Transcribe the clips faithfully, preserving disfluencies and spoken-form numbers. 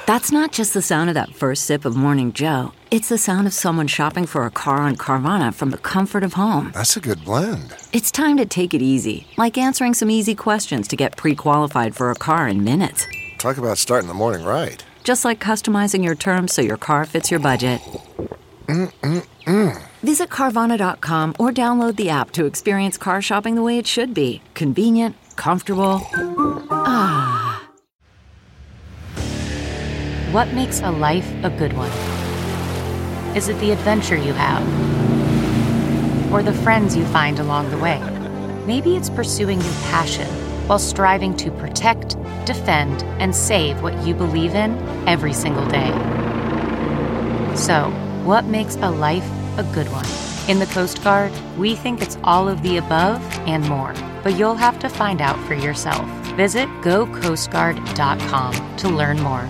That's not just the sound of that first sip of Morning Joe. It's the sound of someone shopping for a car on Carvana from the comfort of home. That's a good blend. It's time to take it easy, like answering some easy questions to get pre-qualified for a car in minutes. Talk about starting the morning right. Just like customizing your terms so your car fits your budget. Mm-mm-mm. Visit Carvana dot com or download the app to experience car shopping the way it should be. Convenient, comfortable. Ah. What makes a life a good one? Is it the adventure you have? Or the friends you find along the way? Maybe it's pursuing your passion while striving to protect, defend, and save what you believe in every single day. So, what makes a life a good one? In the Coast Guard, we think it's all of the above and more, but you'll have to find out for yourself. Visit go coast guard dot com to learn more.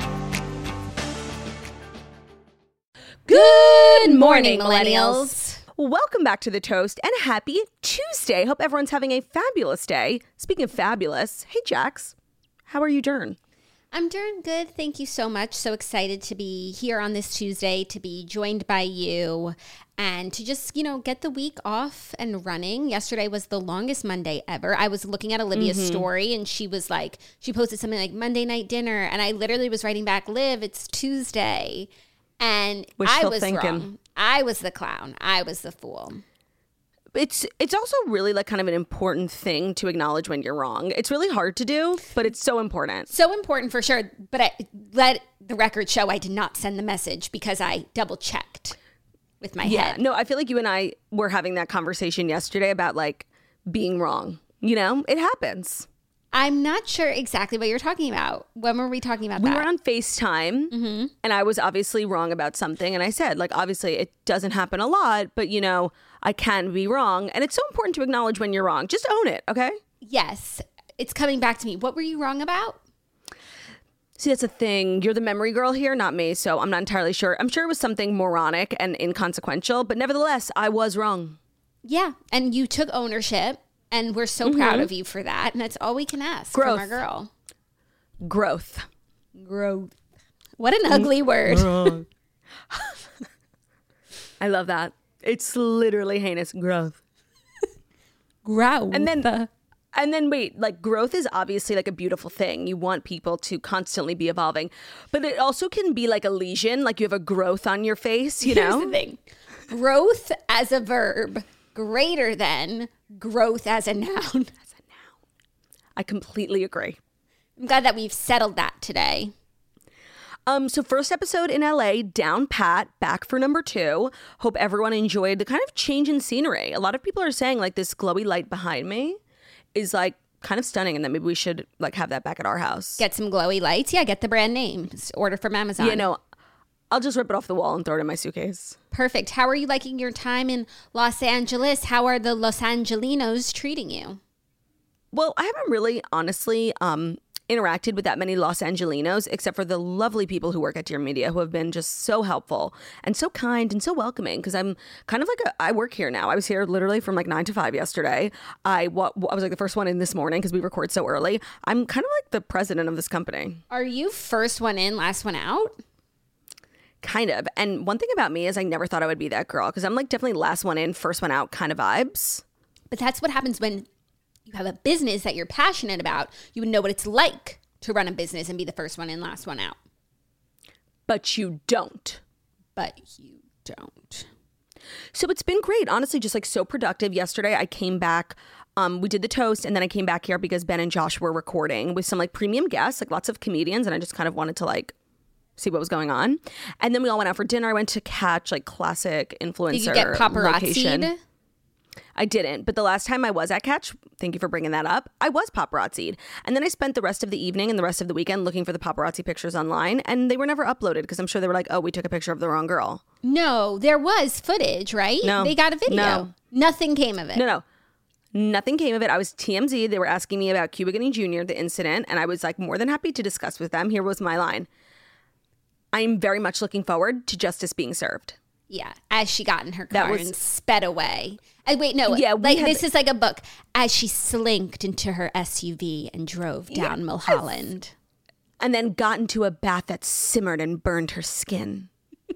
Good morning, millennials. Welcome back to The Toast and happy Tuesday. Hope everyone's having a fabulous day. Speaking of fabulous, hey, Jax, how are you doing? I'm doing good. Thank you so much. So excited to be here on this Tuesday, to be joined by you and to just, you know, get the week off and running. Yesterday was the longest Monday ever. I was looking at Olivia's mm-hmm. story and she was like, she posted something like Monday night dinner. And I literally was writing back, Liv, it's Tuesday. And Wishful I was thinking. wrong. I was the clown. I was the fool. It's it's also really like kind of an important thing to acknowledge when you're wrong. It's really hard to do, but it's so important. So important for sure. But I let the record show I did not send the message because I double checked with my yeah, head. No, I feel like you and I were having that conversation yesterday about like being wrong. You know, it happens. I'm not sure exactly what you're talking about. When were we talking about we that? We were on FaceTime, mm-hmm. and I was obviously wrong about something. And I said, like, obviously it doesn't happen a lot, but, you know, I can be wrong. And it's so important to acknowledge when you're wrong. Just own it, okay? Yes. It's coming back to me. What were you wrong about? See, that's a thing. You're the memory girl here, not me, so I'm not entirely sure. I'm sure it was something moronic and inconsequential, but nevertheless, I was wrong. Yeah, and you took ownership. And we're so mm-hmm. proud of you for that. And that's all we can ask Growth. from our girl. Growth. Growth. What an ugly word. I love that. It's literally heinous. Growth. Growth. And then, and then wait, like growth is obviously like a beautiful thing. You want people to constantly be evolving. But it also can be like a lesion, like you have a growth on your face, you Here's know? the thing. Growth as a verb greater than growth as a noun. As a noun. I completely agree. I'm glad that we've settled that today. Um, so first episode in L A, down pat, back for number two. Hope everyone enjoyed the kind of change in scenery. A lot of people are saying like this glowy light behind me is like kind of stunning and that maybe we should like have that back at our house. Get some glowy lights. Yeah, get the brand name. Just order from Amazon. Yeah, no, I'll just rip it off the wall and throw it in my suitcase. Perfect. How are you liking your time in Los Angeles? How are the Los Angelinos treating you? Well, I haven't really, honestly, um, interacted with that many Los Angelinos, except for the lovely people who work at Dear Media who have been just so helpful and so kind and so welcoming. Because I'm kind of like, a, I work here now. I was here literally from like nine to five yesterday. I, wa- I was like the first one in this morning because we record so early. I'm kind of like the president of this company. Are you first one in, last one out? Kind of. And one thing about me is I never thought I would be that girl because I'm like definitely last one in, first one out kind of vibes. But that's what happens when you have a business that you're passionate about. You would know what it's like to run a business and be the first one in, last one out. But you don't. But you don't. So it's been great. Honestly, just like so productive. Yesterday I came back. Um, we did the toast and then I came back here because Ben and Josh were recording with some like premium guests, like lots of comedians. And I just kind of wanted to like see what was going on. And then we all went out for dinner. I went to catch like classic influencer Did you get paparazzi'd? Location. I didn't. But the last time I was at Catch, thank you for bringing that up, I was paparazzi'd. And then I spent the rest of the evening and the rest of the weekend looking for the paparazzi pictures online. And they were never uploaded because I'm sure they were like, oh, we took a picture of the wrong girl. No, there was footage, right? No. They got a video. No. Nothing came of it. No, no. Nothing came of it. I was T M Z. They were asking me about Cuba Gooding Junior, the incident. And I was like more than happy to discuss with them. Here was my line. I'm very much looking forward to justice being served. Yeah, as she got in her car was, and sped away. And wait, no, yeah, like had, this is like a book. As she slinked into her S U V and drove down yeah, Mulholland. and then got into a bath that simmered and burned her skin.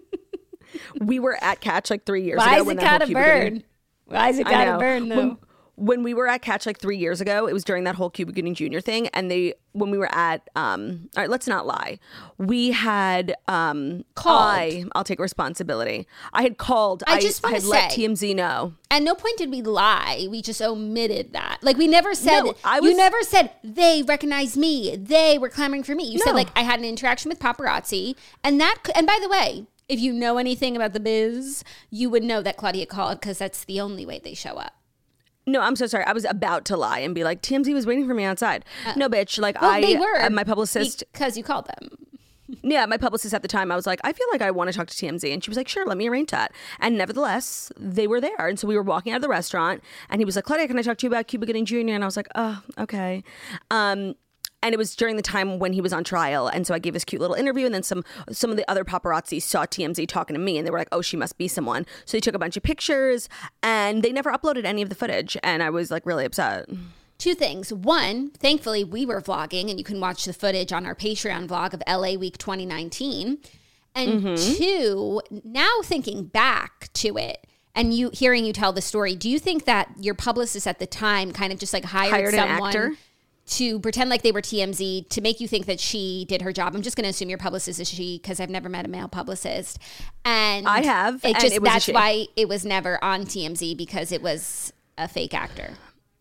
We were at Catch like three years Why ago. is when it that whole gotta Cuba burn? Gooding- Why is it I gotta know. burn though? When, when we were at Catch like three years ago, it was during that whole Cuba Gooding Junior thing, and they when we were at um all right, let's not lie, we had um Called. I I'll take responsibility. I had called. I just I wanna had let say- T M Z know. At no point did we lie. We just omitted that. Like we never said. No, I you was- never said they recognized me. They were clamoring for me. You said No. like I had an interaction with paparazzi, and that. c- And by the way, if you know anything about the biz, you would know that Claudia called because that's the only way they show up. No, I'm so sorry. I was about to lie and be like, T M Z was waiting for me outside. no, bitch. Like Well, I, they were. uh, my publicist. because you called them. Yeah, my publicist at the time, I was like, I feel like I want to talk to T M Z. And she was like, sure, let me arrange that. And nevertheless, they were there. And so we were walking out of the restaurant and he was like, Claudia, can I talk to you about Cuba Gooding Junior? And I was like, oh, okay. Um, and it was during the time when he was on trial. And so I gave this cute little interview. And then some some of the other paparazzi saw T M Z talking to me. And they were like, oh, she must be someone. So they took a bunch of pictures. And they never uploaded any of the footage. And I was like really upset. Two things. One, thankfully, we were vlogging, and you can watch the footage on our Patreon vlog of L A Week twenty nineteen. And Mm-hmm. two, now thinking back to it and you hearing you tell the story, do you think that your publicist at the time kind of just like hired, Hired an someone actor? to pretend like they were T M Z to make you think that she did her job? I'm just going to assume your publicist is she because I've never met a male publicist. And I have, It and just it was a that's she. why it was never on T M Z because it was a fake actor.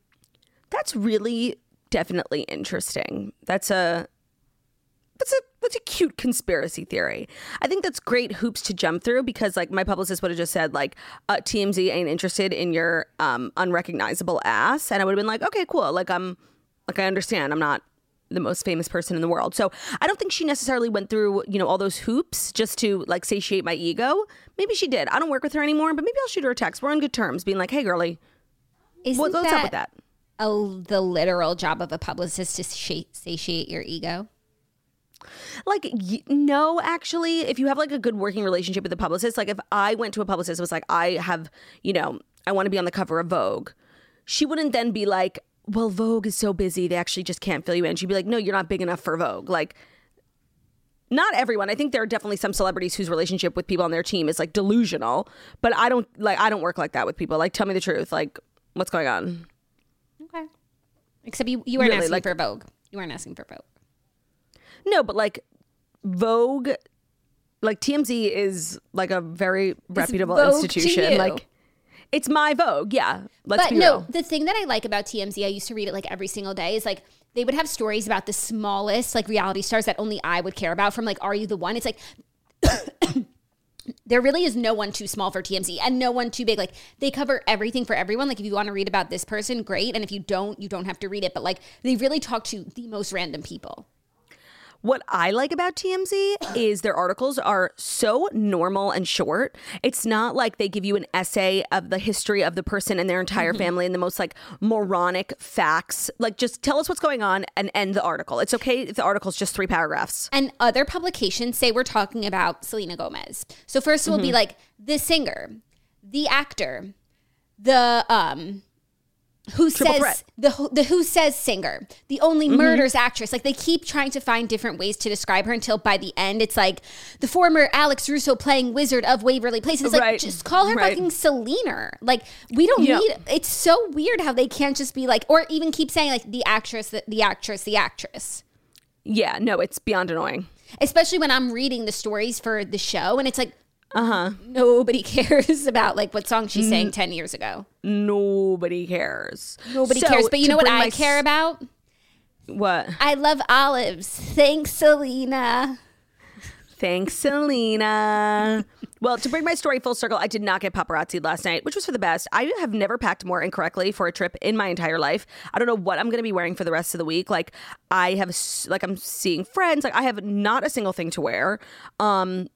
That's really definitely interesting. That's a that's a that's a cute conspiracy theory. I think that's great hoops to jump through because like my publicist would have just said like uh, T M Z ain't interested in your um, unrecognizable ass, and I would have been like, okay, cool. Like I'm like I understand. I'm not the most famous person in the world, so I don't think she necessarily went through you know all those hoops just to like satiate my ego. Maybe she did. I don't work with her anymore, but maybe I'll shoot her a text. We're on good terms, being like, hey, girly, Isn't what, what's up with that? A, the literal job of a publicist to sh- satiate your ego? Like, y- no, actually, if you have like a good working relationship with the publicist, like if I went to a publicist and was like, I have, you know, I want to be on the cover of Vogue, she wouldn't then be like, well, Vogue is so busy, they actually just can't fill you in. She'd be like, no, you're not big enough for Vogue. Like, not everyone. I think there are definitely some celebrities whose relationship with people on their team is like delusional, but I don't like, I don't work like that with people. Like, tell me the truth. Like, what's going on? Okay. Except you, you weren't Really, asking like- for Vogue. You weren't asking for Vogue. No, but like Vogue, like T M Z is like a very reputable Vogue to institution. you. Like it's my Vogue. Yeah. Let's But be no, real. the thing that I like about T M Z, I used to read it like every single day, is like they would have stories about the smallest like reality stars that only I would care about from like Are You the One? It's like there really is no one too small for T M Z and no one too big. Like they cover everything for everyone. Like if you want to read about this person, great. And if you don't, you don't have to read it. But like they really talk to the most random people. What I like about T M Z is their articles are so normal and short. It's not like they give you an essay of the history of the person and their entire family and the most like moronic facts. Like just tell us what's going on and end the article. It's okay if the article's just three paragraphs. And other publications say we're talking about Selena Gomez. So first it will be like the singer, the actor, the um who Triple says threat. the the who says singer, the only murders actress. Like they keep trying to find different ways to describe her until by the end it's like the former Alex Russo playing Wizard of Waverly Place. And it's like Right. just call her Right. fucking Selena. Like we don't Yeah. need. It's so weird how they can't just be like, or even keep saying like the actress, the, the actress, the actress. Yeah, no, it's beyond annoying. Especially when I'm reading the stories for the show and it's like, Uh-huh. nobody cares about like what song she sang ten years ago. Nobody cares. Nobody So, cares. But you to know what bring I my care s- about? What? I love olives. Thanks, Selena. Thanks, Selena. Well, to bring my story full circle, I did not get paparazzi last night, which was for the best. I have never packed more incorrectly for a trip in my entire life. I don't know what I'm going to be wearing for the rest of the week. Like I have, s- like I'm seeing friends. Like I have not a single thing to wear. Um,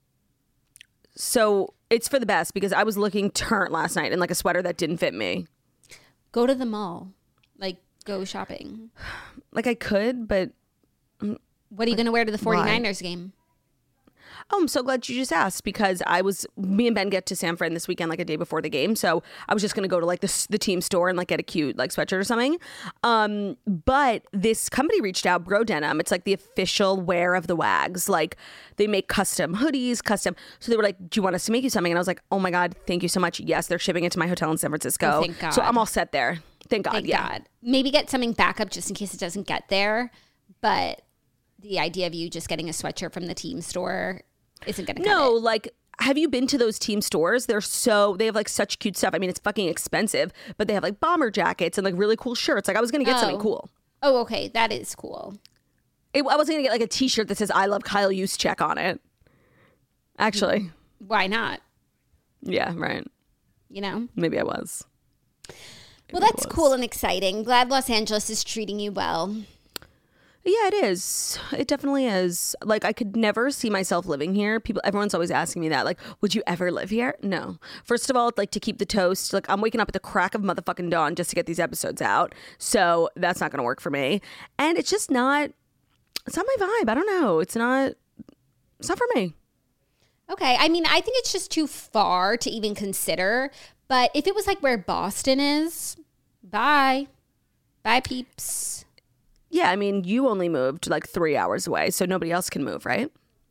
so it's for the best because I was looking turnt last night in like a sweater that didn't fit me. Go to the mall. Like, go shopping. Like I could, but What are you going to wear to the 49ers game? oh, I'm so glad you just asked because I was, me and Ben get to San Fran this weekend, like a day before the game. So I was just going to go to like the, the team store and like get a cute like sweatshirt or something. Um, but this company reached out, Bro Denim. It's like the official wear of the Wags. Like they make custom hoodies, custom. So they were like, do you want us to make you something? And I was like, oh my God, thank you so much. Yes, they're shipping it to my hotel in San Francisco. Oh, thank God. So I'm all set there. Thank God. Thank yeah. God. Maybe get something back up just in case it doesn't get there. But the idea of you just getting a sweatshirt from the team store isn't going to cut No, it. like, have you been to those team stores? They're so, they have like such cute stuff. I mean, it's fucking expensive, but they have like bomber jackets and like really cool shirts. Like I was going to get Oh. something cool. Oh, okay. That is cool. It, I was going to get like a t-shirt that says I love Kyle Juszczyk on it. Actually. Why not? Yeah, right. You know? Maybe I was. Well, Maybe I that's was. cool and exciting. Glad Los Angeles is treating you well. Yeah, it is. It definitely is. Like, I could never see myself living here. People, everyone's always asking me that. Like, would you ever live here? No. First of all, like to keep the toast. Like, I'm waking up at the crack of motherfucking dawn just to get these episodes out. So that's not going to work for me. And it's just not. It's not my vibe. I don't know. It's not. It's not for me. Okay. I mean, I think it's just too far to even consider. But if it was like where Boston is, bye. Bye, peeps. Yeah, I mean, you only moved like three hours away, so nobody else can move, right?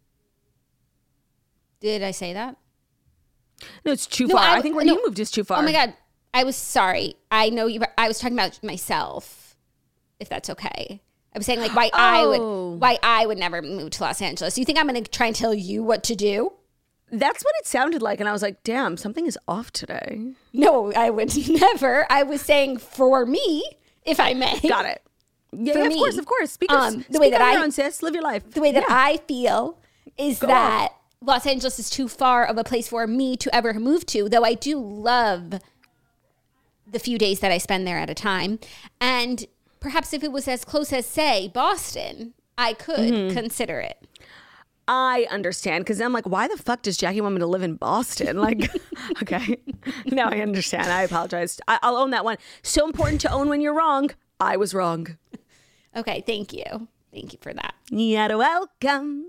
Did I say that? No, it's too No, far. I- I, think where no. you moved is too far. Oh my God. I was sorry. I know you. I was talking about myself, if that's okay. I was saying like why I Oh. would why I would never move to Los Angeles. You think I'm going to try and tell you what to do? That's what it sounded like, and I was like, damn, something is off today. No, I would never. I was saying for me, if I may. Got it. Yeah, For yeah, me, of course, of course. Speak, um, speak the way that on I- your own, sis. Live your life. The way that Yeah. I feel is Go that Los Angeles is too far of a place for me to ever move to, though I do love the few days that I spend there at a time. And perhaps if it was as close as, say, Boston, I could Mm-hmm. consider it. I understand because I'm like, why the fuck does Jackie want me to live in Boston? Like, okay, now I understand. I apologize. I- I'll own that one. So important to own when you're wrong. I was wrong. Okay, thank you. Thank you for that. You're welcome.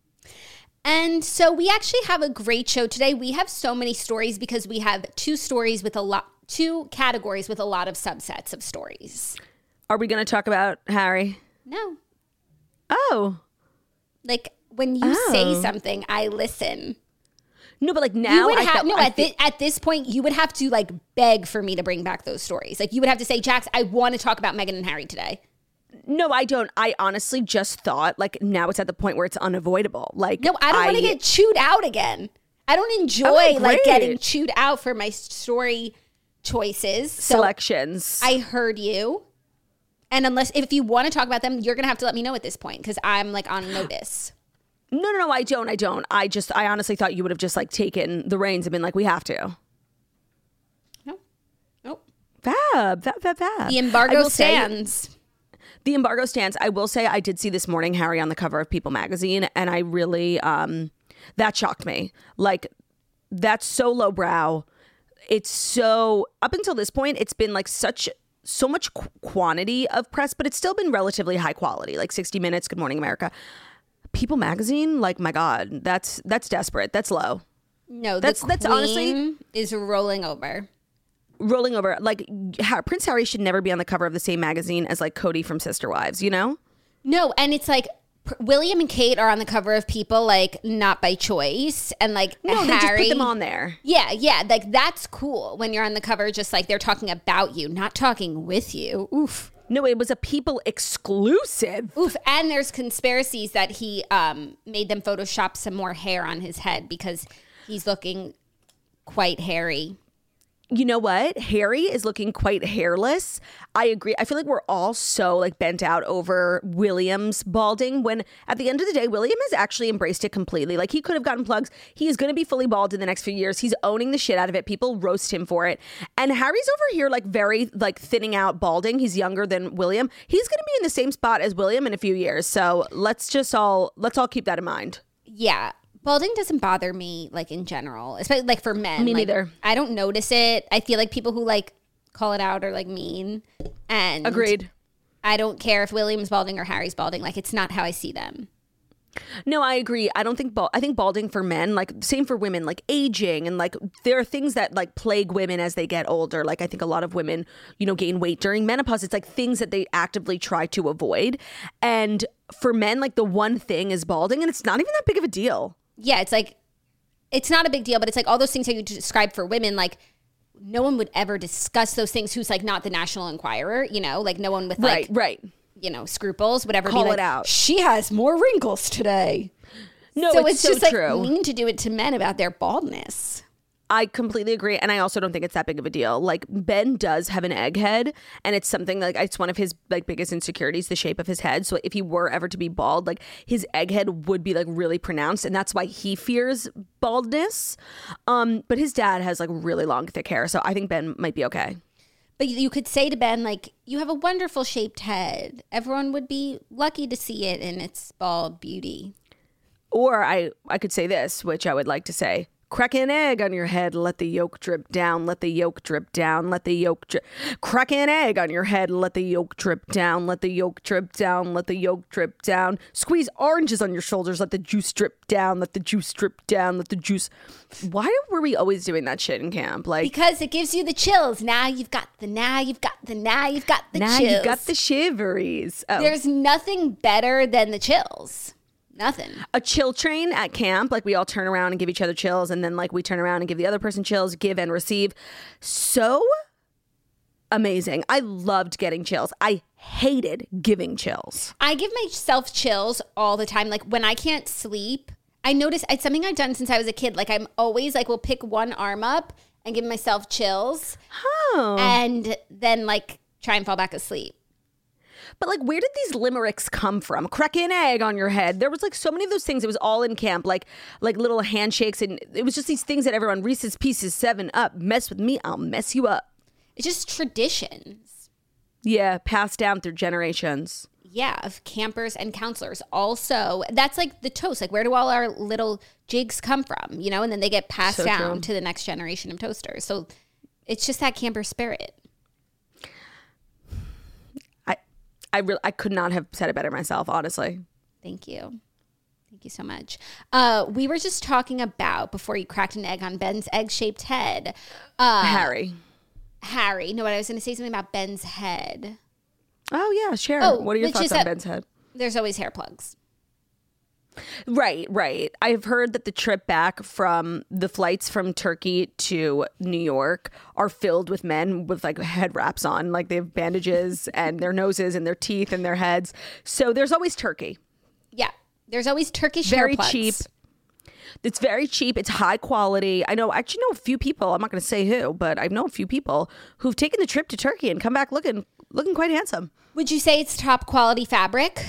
And so we actually have a great show today. We have so many stories because we have two stories with a lot, two categories with a lot of subsets of stories. Are we going to talk about Harry? No, Oh. like when you Oh. say something, I listen. No, but like now You would I have felt- no I at, fe- thi- at this point you would have to like beg for me to bring back those stories. Like you would have to say, Jax, I want to talk about Meghan and Harry today. No, I don't. I honestly just thought like now it's at the point where it's unavoidable. Like No, I don't want to get chewed out again. I don't enjoy Okay, like great. getting chewed out for my story choices. So selections. I heard you. And unless if you want to talk about them, you're gonna have to let me know at this point because I'm like on notice. No, no, no, I don't. I don't. I just, I honestly thought you would have just like taken the reins and been like, we have to. No, nope. Fab, fab, fab, fab. The I embargo will say- stands. the embargo stands. I will say I did see this morning Harry on the cover of People magazine, and I really, um, that shocked me. Like, that's so lowbrow. It's so, up until this point, it's been like such, so much qu- quantity of press, but it's still been relatively high quality, like sixty minutes, Good Morning America. People magazine, like my God, that's that's desperate. That's low. No, That's- the that's queen honestly- is rolling over. Rolling over, like Ha- Prince Harry should never be on the cover of the same magazine as like Cody from Sister Wives, you know? No, and it's like Pr- William and Kate are on the cover of People, like not by choice, and like No, Harry. they just put them on there. Yeah, yeah, like that's cool when you're on the cover, just like they're talking about you, not talking with you. Oof, No, it was a People exclusive. oof. And there's conspiracies that he um made them Photoshop some more hair on his head because he's looking quite hairy. You know what? Harry is looking quite hairless. I agree. I feel like we're all so like bent out over William's balding when at the end of the day, William has actually embraced it completely. Like he could have gotten plugs. He is going to be fully bald in the next few years. He's owning the shit out of it. People roast him for it. And Harry's over here like very like thinning out balding. He's younger than William. He's going to be in the same spot as William in a few years. So let's just all, let's all keep that in mind. Yeah. Balding doesn't bother me, like, in general, especially, like, for men. Me Like, neither. I don't notice it. I feel like people who, like, call it out are, like, mean. And Agreed. I don't care if William's balding or Harry's balding. Like, it's not how I see them. No, I agree. I don't think bald. I think balding for men, like same for women, like aging and like there are things that like plague women as they get older. Like I think a lot of women, you know, gain weight during menopause. It's like things that they actively try to avoid. And for men, like the one thing is balding, and it's not even that big of a deal. Yeah, it's like it's not a big deal, but it's like all those things that you described for women, like no one would ever discuss those things who's like not the National Enquirer, you know, like no one with like right, right. you know, scruples, whatever. Call be like, it out. She has more wrinkles today. No, so it's, it's so just true. like mean to do it to men about their baldness. I completely agree. And I also don't think it's that big of a deal. Like Ben does have an egg head, and it's something like it's one of his like biggest insecurities, the shape of his head. So if he were ever to be bald, like his egg head would be like really pronounced, and that's why he fears baldness. Um, but his dad has like really long, thick hair. So I think Ben might be okay. But you could say to Ben, like, you have a wonderful shaped head. Everyone would be lucky to see it in its bald beauty. Or I, I could say this, which I would like to say. Crack an egg on your head, let the yolk drip down, let the yolk drip down, let the yolk drip. Crack an egg on your head, let the yolk drip down, let the yolk drip down, let the yolk drip down. Squeeze oranges on your shoulders, let the juice drip down, let the juice drip down, let the juice. Why were we always doing that shit in camp? Like because it gives you the chills. Now you've got the now you've got the now you've got the now chills. you got the shiveries. Oh. There's nothing better than the chills. Nothing. A chill train at camp, like we all turn around and give each other chills, and then like we turn around and give the other person chills, give and receive. So amazing. I loved getting chills. I hated giving chills. I give myself chills all the time. Like when I can't sleep, I notice it's something I've done since I was a kid. Like I'm always like will pick one arm up and give myself chills, Oh. and then like try and fall back asleep. But like, where did these limericks come from? Crack an egg on your head. There was like so many of those things. It was all in camp, like like little handshakes, and it was just these things that everyone, Reese's Pieces, Seven Up, mess with me, I'll mess you up. It's just traditions. Yeah, passed down through generations. Yeah, of campers and counselors. Also, that's like the toast. Like, where do all our little jigs come from? You know, and then they get passed So down true. to the next generation of toasters. So it's just that camper spirit. I really, I could not have said it better myself, honestly. Thank you. Thank you so much. Uh, we were just talking about, before you cracked an egg on Ben's egg-shaped head. Uh, Harry. Harry. No, I was going to say something about Ben's head. Oh, yeah, share. Oh, what are your which thoughts is on that- Ben's head? There's always hair plugs. Right, right. I've heard that the trip back from the flights from Turkey to New York are filled with men with like head wraps on. Like they have bandages and their noses and their teeth and their heads. So there's always turkey. Yeah. There's always Turkish Very hair plugs. cheap. It's very cheap. It's high quality. I know, I actually know a few people. I'm not going to say who, but I know a few people who've taken the trip to Turkey and come back looking looking quite handsome. Would you say it's top quality fabric?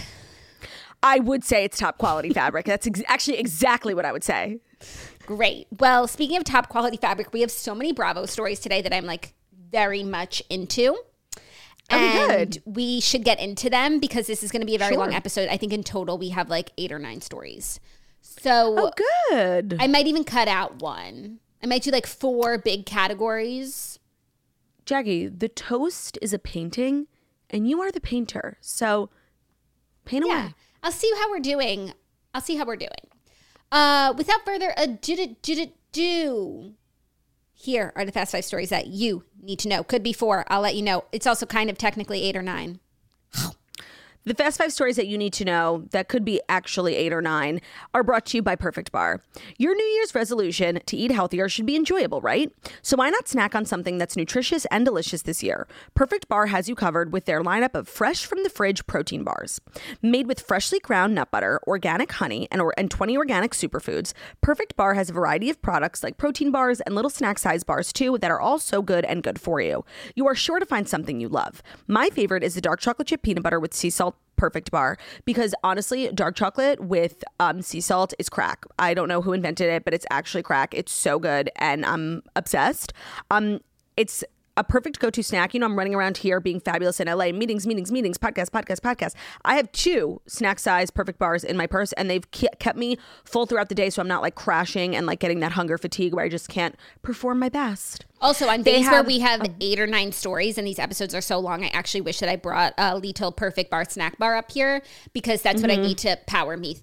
I would say it's top quality fabric. That's ex- actually exactly what I would say. Great. Well, speaking of top quality fabric, we have so many Bravo stories today that I'm like very much into. Okay, and good. we should get into them because this is going to be a very Sure. long episode. I think in total we have like eight or nine stories. So Oh, good. I might even cut out one. I might do like four big categories. Jackie, the toast is a painting and you are the painter. So paint Yeah. away. I'll see how we're doing. I'll see how we're doing. Uh, without further ado, do, do, here are the fast five stories that you need to know. Could be four. I'll let you know. It's also kind of technically eight or nine. The fast five stories that you need to know that could be actually eight or nine are brought to you by Perfect Bar. Your New Year's resolution to eat healthier should be enjoyable, right? So why not snack on something that's nutritious and delicious this year? Perfect Bar has you covered with their lineup of fresh from the fridge protein bars. Made with freshly ground nut butter, organic honey, and, or, and twenty organic superfoods, Perfect Bar has a variety of products like protein bars and little snack size bars too that are all so good and good for you. You are sure to find something you love. My favorite is the dark chocolate chip peanut butter with sea salt Perfect Bar, because honestly, dark chocolate with um, sea salt is crack. I don't know who invented it, but it's actually crack. It's so good and I'm obsessed. Um, it's a perfect go-to snack. You know, I'm running around here being fabulous in L A. Meetings, meetings, meetings, podcast, podcast, podcast. I have two snack size Perfect Bars in my purse and they've ke- kept me full throughout the day, so I'm not like crashing and like getting that hunger fatigue where I just can't perform my best. Also, on They days where have- we have eight or nine stories and these episodes are so long, I actually wish that I brought a little Perfect Bar snack bar up here because that's what I need to power me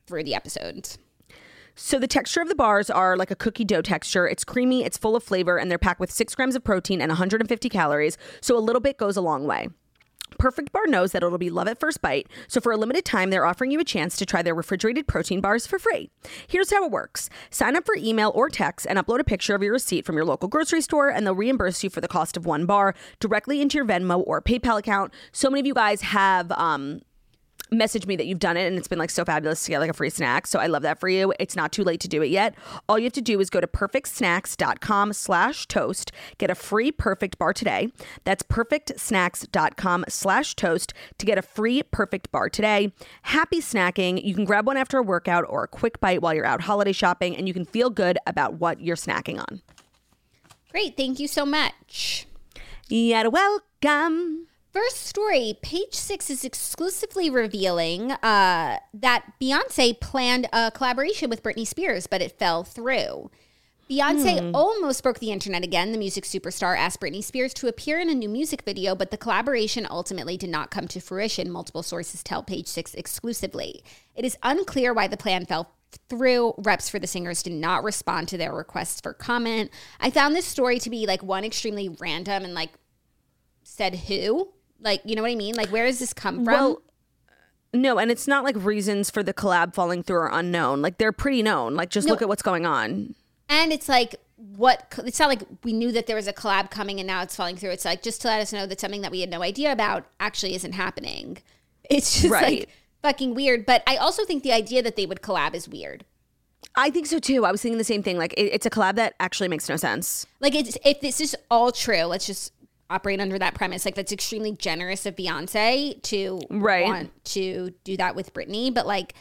for the episodes. So the texture of the bars are like a cookie dough texture. It's creamy, it's full of flavor, and they're packed with six grams of protein and one hundred fifty calories. So a little bit goes a long way. Perfect Bar knows that it'll be love at first bite, so for a limited time, they're offering you a chance to try their refrigerated protein bars for free. Here's how it works. Sign up for email or text and upload a picture of your receipt from your local grocery store, and they'll reimburse you for the cost of one bar directly into your Venmo or PayPal account. So many of you guys have um, messaged me that you've done it, and it's been like so fabulous to get like a free snack. So I love that for you. It's not too late to do it yet. All you have to do is go to perfectsnacks.com slash toast. Get a free Perfect Bar today. That's perfectsnacks.com slash toast to get a free Perfect Bar today. Happy snacking. You can grab one after a workout or a quick bite while you're out holiday shopping, and you can feel good about what you're snacking on. Great. Thank you so much. You're welcome. First story, Page Six is exclusively revealing uh, that Beyonce planned a collaboration with Britney Spears, but it fell through. Beyonce hmm. almost broke the internet again. The music superstar asked Britney Spears to appear in a new music video, but the collaboration ultimately did not come to fruition, multiple sources tell Page Six exclusively. It is unclear why the plan fell through. Reps for the singers did not respond to their requests for comment. I found this story to be like one extremely random and like said who? Like, you know what I mean? Like, where does this come from? Well, no, and it's not like reasons for the collab falling through are unknown. Like, they're pretty known. Like, just no. look at what's going on. And it's like, what? It's not like we knew that there was a collab coming and now it's falling through. It's like, just to let us know that something that we had no idea about actually isn't happening. It's just right. like fucking weird. But I also think the idea that they would collab is weird. I think so too. I was thinking the same thing. Like, it, it's a collab that actually makes no sense. Like, it's, if this is all true, let's just operate under that premise. Like, that's extremely generous of Beyonce to right. want to do that with Britney. But like,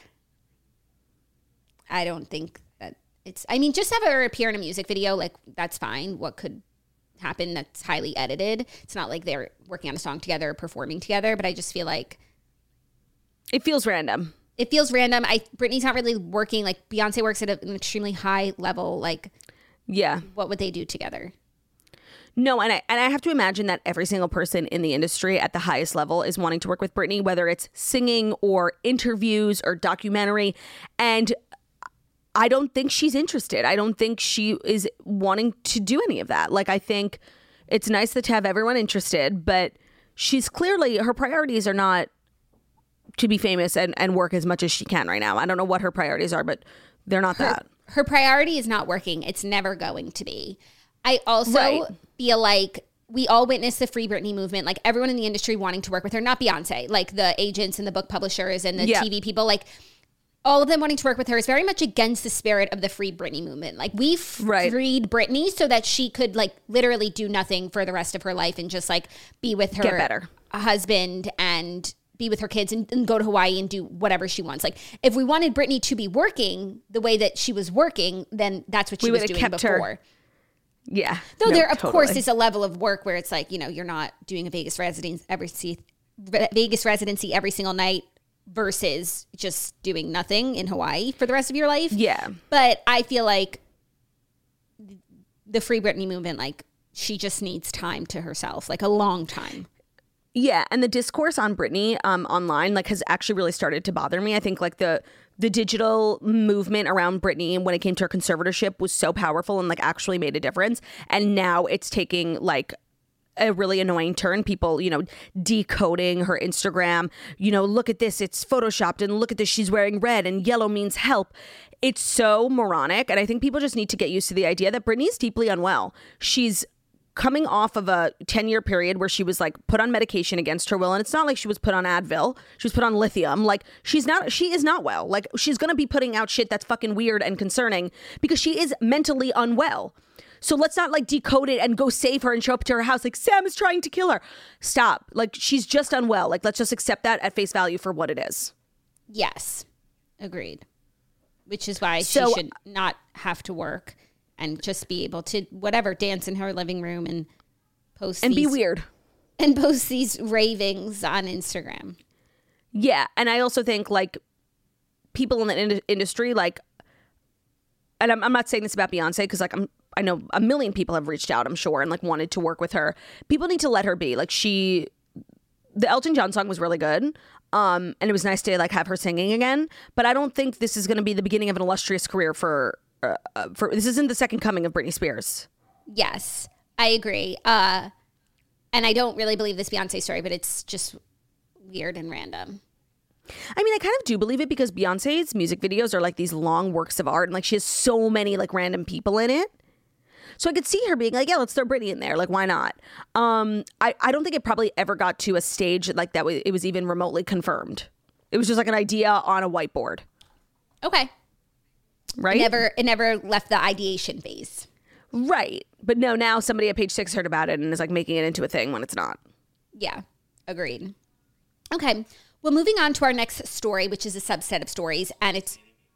I don't think that it's, I mean, just have her appear in a music video. Like, that's fine. What could happen? That's highly edited. It's not like they're working on a song together or performing together, but I just feel like it feels random. It feels random. I Britney's not really working. Like, Beyonce works at an extremely high level. Like, yeah, what would they do together? No, and I and I have to imagine that every single person in the industry at the highest level is wanting to work with Britney, whether it's singing or interviews or documentary. And I don't think she's interested. I don't think she is wanting to do any of that. Like, I think it's nice to have everyone interested, but she's clearly, her priorities are not to be famous and, and work as much as she can right now. I don't know what her priorities are, but they're not her, that. Her priority is not working. It's never going to be. I also right. feel like we all witnessed the Free Britney movement, like everyone in the industry wanting to work with her, not Beyonce, like the agents and the book publishers and the yeah. T V people, like all of them wanting to work with her is very much against the spirit of the Free Britney movement. Like, we f- right. freed Britney so that she could like literally do nothing for the rest of her life and just like be with her Get better. husband and be with her kids and, and go to Hawaii and do whatever she wants. Like, if we wanted Britney to be working the way that she was working, then that's what she we was doing kept before. Her. Yeah. Though no, there, of totally. course, is a level of work where it's like, you know, you're not doing a Vegas residency every Vegas residency every single night versus just doing nothing in Hawaii for the rest of your life. Yeah. But I feel like the Free Britney movement, like, she just needs time to herself, like a long time. Yeah, and the discourse on Britney um, online like has actually really started to bother me. I think like the the digital movement around Britney and when it came to her conservatorship was so powerful and like actually made a difference. And now it's taking like a really annoying turn. People, you know, decoding her Instagram. You know, look at this, it's photoshopped, and look at this, she's wearing red and yellow means help. It's so moronic, and I think people just need to get used to the idea that Britney's deeply unwell. She's coming off of a ten-year period where she was like put on medication against her will, and it's not like she was put on Advil. She was put on lithium. Like, she's not, she is not well. Like, she's gonna be putting out shit that's fucking weird and concerning because she is mentally unwell. So let's not like decode it and go save her and show up to her house like Sam is trying to kill her. Stop. Like, she's just unwell. Like, let's just accept that at face value for what it is. Yes, agreed. Which is why so, she should not have to work and just be able to, whatever, dance in her living room and post and these, be weird. And post these ravings on Instagram. Yeah. And I also think, like, people in the in- industry, like, and I'm, I'm not saying this about Beyonce because, like, I'm, I know a million people have reached out, I'm sure, and, like, wanted to work with her. People need to let her be. Like, she, the Elton John song was really good. Um, and it was nice to like have her singing again. But I don't think this is going to be the beginning of an illustrious career for, uh, for this isn't the second coming of Britney Spears. Yes, I agree. Uh, and I don't really believe this Beyonce story, but it's just weird and random. I mean, I kind of do believe it because Beyonce's music videos are like these long works of art and like she has so many like random people in it. So I could see her being like, yeah, let's throw Britney in there. Like, why not? Um, I, I don't think it probably ever got to a stage like that. It was even remotely confirmed. It was just like an idea on a whiteboard. Okay. Right? It never, it never left the ideation phase. Right. But no, now somebody at Page Six heard about it and is like making it into a thing when it's not. Yeah. Agreed. Okay. Well, moving on to our next story, which is a subset of stories, and it's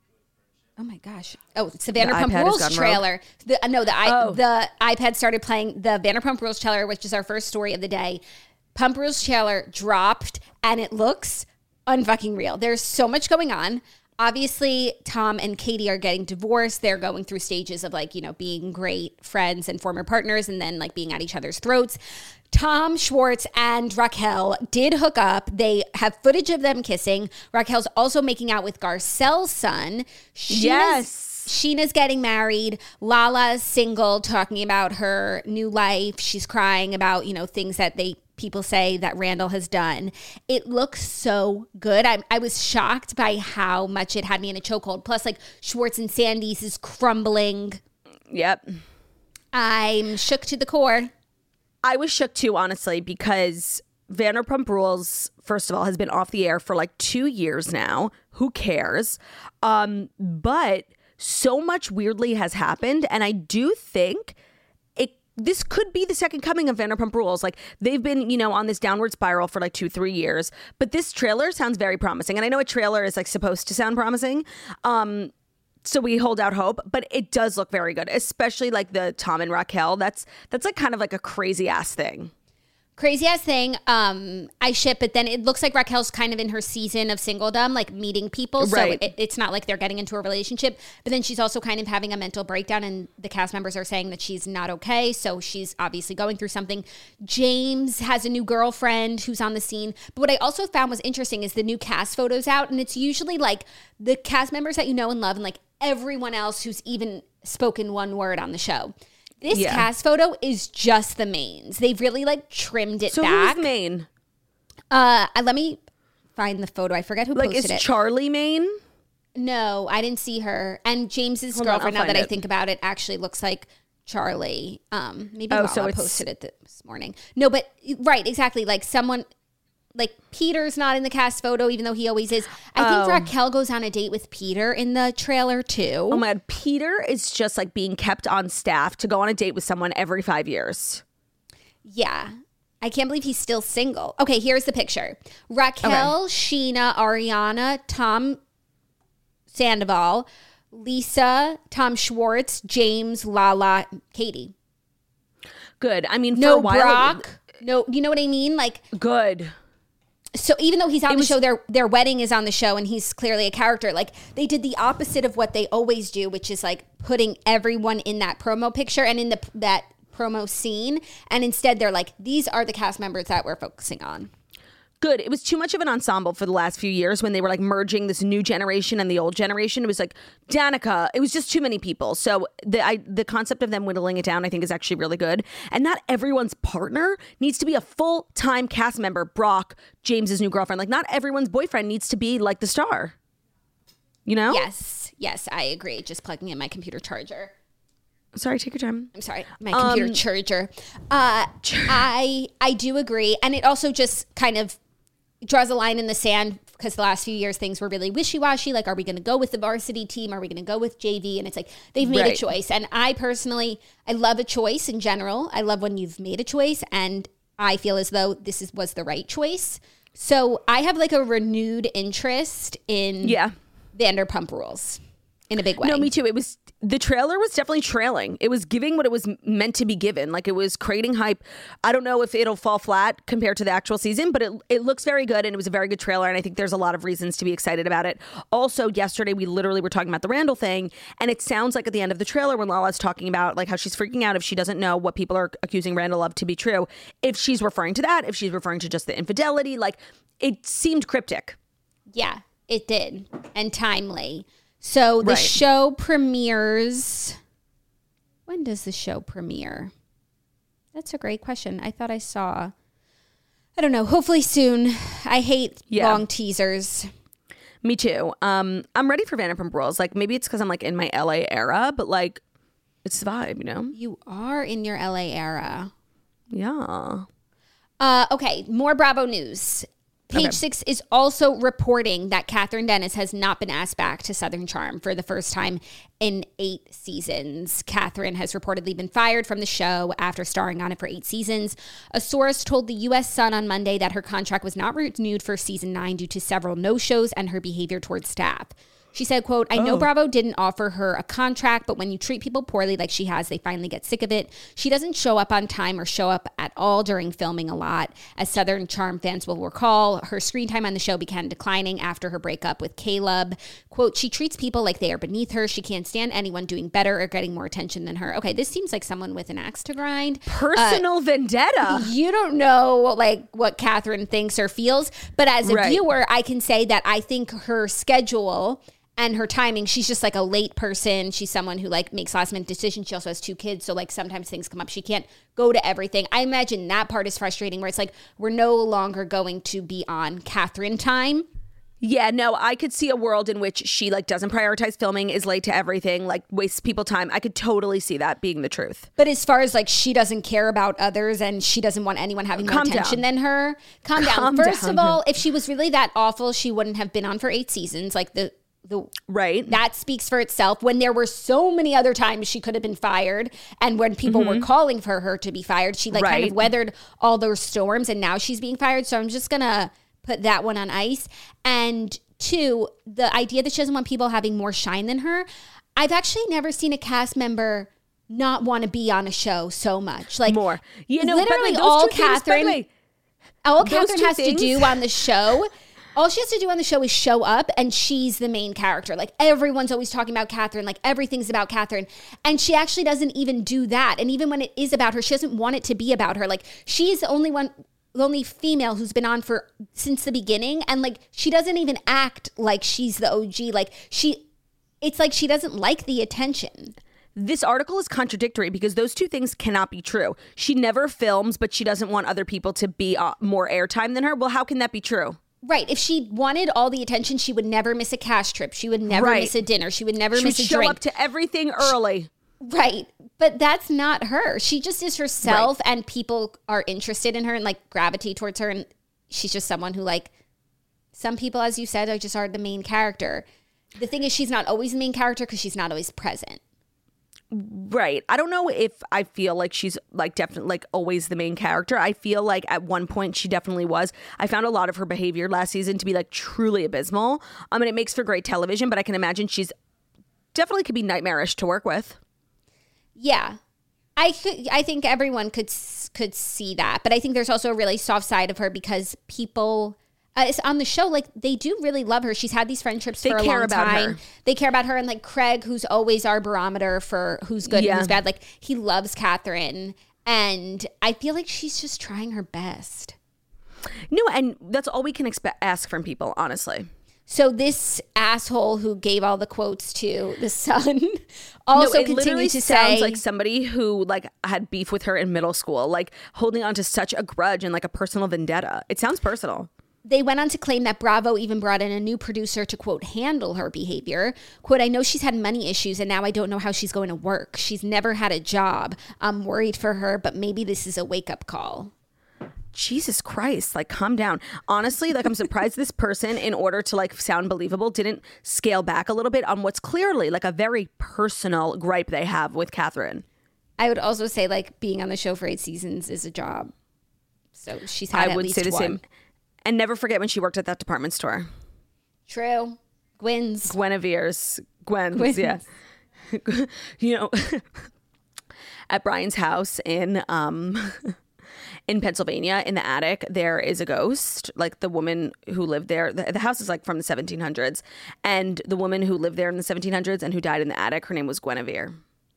oh my gosh! Oh, it's the Vanderpump Rules trailer. The, uh, no, the I, oh. the iPad started playing the Vanderpump Rules trailer, which is our first story of the day. Pump Rules trailer dropped, and it looks unfucking real. There's so much going on. Obviously, Tom and Katie are getting divorced. They're going through stages of like, you know, being great friends and former partners and then like being at each other's throats. Tom Schwartz and Raquel did hook up. They have footage of them kissing. Raquel's also making out with Garcelle's son. Sheena's, yes. Sheena's getting married. Lala's single, talking about her new life. She's crying about, you know, things that they people say that Randall has done. It looks so good. I, I was shocked by how much it had me in a chokehold. Plus, like, Schwartz and Sandy's is crumbling. Yep. I'm shook to the core. I was shook too, honestly, because Vanderpump Rules, first of all, has been off the air for like two years now. Who cares? Um, but so much weirdly has happened. And I do think it this could be the second coming of Vanderpump Rules. Like, they've been, you know, on this downward spiral for like two, three years. But this trailer sounds very promising. And I know a trailer is like supposed to sound promising. Um, so we hold out hope, but it does look very good, especially like the Tom and Raquel. That's that's like kind of like a crazy ass thing. Crazy ass thing. Um, I ship, but then it looks like Raquel's kind of in her season of singledom, like meeting people. So right. it, it's not like they're getting into a relationship, but then she's also kind of having a mental breakdown, and the cast members are saying that she's not okay. So she's obviously going through something. James has a new girlfriend who's on the scene. But what I also found was interesting is the new cast photos out, and it's usually like the cast members that you know and love, and like everyone else who's even spoken one word on the show. This yeah. cast photo is just the mains. They've really like trimmed it so back. So who's Maine? Uh, let me find the photo. I forget who like, posted it. Like, is Charlie Maine? No, I didn't see her. And James's Hold girlfriend, on, now that it. I think about it, actually looks like Charlie. Um, maybe oh, Lala so posted it this morning. No, but right, exactly. Like someone... Like, Peter's not in the cast photo, even though he always is. I think oh. Raquel goes on a date with Peter in the trailer, too. Oh, my God. Peter is just, like, being kept on staff to go on a date with someone every five years. Yeah. I can't believe he's still single. Okay, here's the picture. Raquel, okay. Sheena, Ariana, Tom Sandoval, Lisa, Tom Schwartz, James, Lala, Katie. Good. I mean, for no a while... Brock. No, you know what I mean? Like... Good. So even though he's on it the was, show, their their wedding is on the show, and he's clearly a character. Like, they did the opposite of what they always do, which is like putting everyone in that promo picture and in the that promo scene. And instead, they're like, these are the cast members that we're focusing on. Good. It was too much of an ensemble for the last few years when they were like merging this new generation and the old generation. It was like Danica. It was just too many people. So the I, the concept of them whittling it down, I think, is actually really good. And not everyone's partner needs to be a full-time cast member. Brock, James's new girlfriend. Like, not everyone's boyfriend needs to be like the star. You know? Yes. Yes, I agree. Just plugging in my computer charger. Sorry, take your time. I'm sorry, my computer um, charger. Uh, I I do agree. And it also just kind of draws a line in the sand because the last few years things were really wishy-washy. Like, are we going to go with the varsity team? Are we going to go with J V? And it's like, they've made right. a choice. And I personally, I love a choice in general. I love when you've made a choice. And I feel as though this is, was the right choice. So I have like a renewed interest in yeah. Vanderpump Rules in a big way. No, me too. It was the trailer was definitely trailing. It was giving what it was meant to be given. Like it was creating hype. I don't know if it'll fall flat compared to the actual season, but it it looks very good and it was a very good trailer. And I think there's a lot of reasons to be excited about it. Also, yesterday we literally were talking about the Randall thing, and it sounds like at the end of the trailer when Lala's talking about like how she's freaking out if she doesn't know what people are accusing Randall of to be true. If she's referring to that, if she's referring to just the infidelity, like it seemed cryptic. Yeah, it did, and timely. So the Right. show premieres. When does the show premiere? That's a great question. I thought I saw. I don't know. Hopefully soon. I hate Yeah. long teasers. Me too. Um, I'm ready for Vanderpump Rules. Like maybe it's because I'm like in my L A era, but like it's the vibe, you know? You are in your L A era. Yeah. Uh, okay, more Bravo news. Page Okay. Six is also reporting that Catherine Dennis has not been asked back to Southern Charm for the first time in eight seasons. Catherine has reportedly been fired from the show after starring on it for eight seasons. A source told the U S Sun on Monday that her contract was not renewed for season nine due to several no-shows and her behavior towards staff. She said, quote, I know Bravo didn't offer her a contract, but when you treat people poorly like she has, they finally get sick of it. She doesn't show up on time or show up at all during filming a lot. As Southern Charm fans will recall, her screen time on the show began declining after her breakup with Caleb. Quote, she treats people like they are beneath her. She can't stand anyone doing better or getting more attention than her. Okay, this seems like someone with an axe to grind. Personal vendetta. You don't know like what Catherine thinks or feels, but as a Right. viewer, I can say that I think her schedule and her timing, she's just like a late person. She's someone who like makes last minute decisions. She also has two kids. So like sometimes things come up. She can't go to everything. I imagine that part is frustrating where it's like, we're no longer going to be on Catherine time. Yeah, no, I could see a world in which she like doesn't prioritize filming, is late to everything, like wastes people time. I could totally see that being the truth. But as far as like she doesn't care about others and she doesn't want anyone having more Calm attention down. than her, calm, Calm down. First down. of all, if she was really that awful, she wouldn't have been on for eight seasons. Like the the Right. that speaks for itself. When there were so many other times she could have been fired, and when people Mm-hmm. were calling for her to be fired, she like kind of Right. weathered all those storms, and now she's being fired. So I'm just gonna put that one on ice. And two, the idea that she doesn't want people having more shine than her. I've actually never seen a cast member not want to be on a show so much. Like More. You know, by the way, literally those all two things, by the Catherine, way, all those Catherine two has things- to do on the show. All she has to do on the show is show up, and she's the main character. Like, everyone's always talking about Catherine. Like, everything's about Catherine. And she actually doesn't even do that. And even when it is about her, she doesn't want it to be about her. Like, she's the only one, the only female who's been on for since the beginning. And, like, she doesn't even act like she's the O G. Like, she, it's like she doesn't like the attention. This article is contradictory because those two things cannot be true. She never films, but she doesn't want other people to be uh, more airtime than her. Well, how can that be true? Right. If she wanted all the attention, she would never miss a cast trip. She would never Right. miss a dinner. She would never She would miss a show drink. up to everything early. Right. But that's not her. She just is herself, and people are interested in her and like gravitate towards her. And she's just someone who, like, some people, as you said, are just are the main character. The thing is, she's not always the main character because she's not always present. Right. I don't know if I feel like she's like definitely like always the main character. I feel like at one point she definitely was. I found a lot of her behavior last season to be like truly abysmal. I mean, it makes for great television, but I can imagine she's definitely could be nightmarish to work with. Yeah. I could, I think everyone could s- could see that, but I think there's also a really soft side of her because people uh, it's on the show, like, they do really love her. She's had these friendships They for a care long about time. her. They care about her, and like Craig, who's always our barometer for who's good Yeah. and who's bad. Like, he loves Catherine, and I feel like she's just trying her best. No, and that's all we can expect ask from people, honestly. So this asshole who gave all the quotes to the Sun also no, it literally continued to sounds say, like somebody who like had beef with her in middle school, like holding on to such a grudge and like a personal vendetta. It sounds personal. They went on to claim that Bravo even brought in a new producer to, quote, handle her behavior. Quote, I know she's had money issues and now I don't know how she's going to work. She's never had a job. I'm worried for her, but maybe this is a wake-up call. Jesus Christ, like calm down. Honestly, like I'm surprised this person, in order to like sound believable, didn't scale back a little bit on what's clearly like a very personal gripe they have with Catherine. I would also say, like, being on the show for eight seasons is a job. So she's had I at would least say the one. same. And never forget when she worked at that department store. True. Gwen's. Guinevere's Gwen's, Gwen's. yeah. You know, at Brian's house in um in Pennsylvania, in the attic, there is a ghost. Like the woman who lived there, the, the house is like from the seventeen hundreds, and the woman who lived there in the seventeen hundreds and who died in the attic, her name was Guinevere.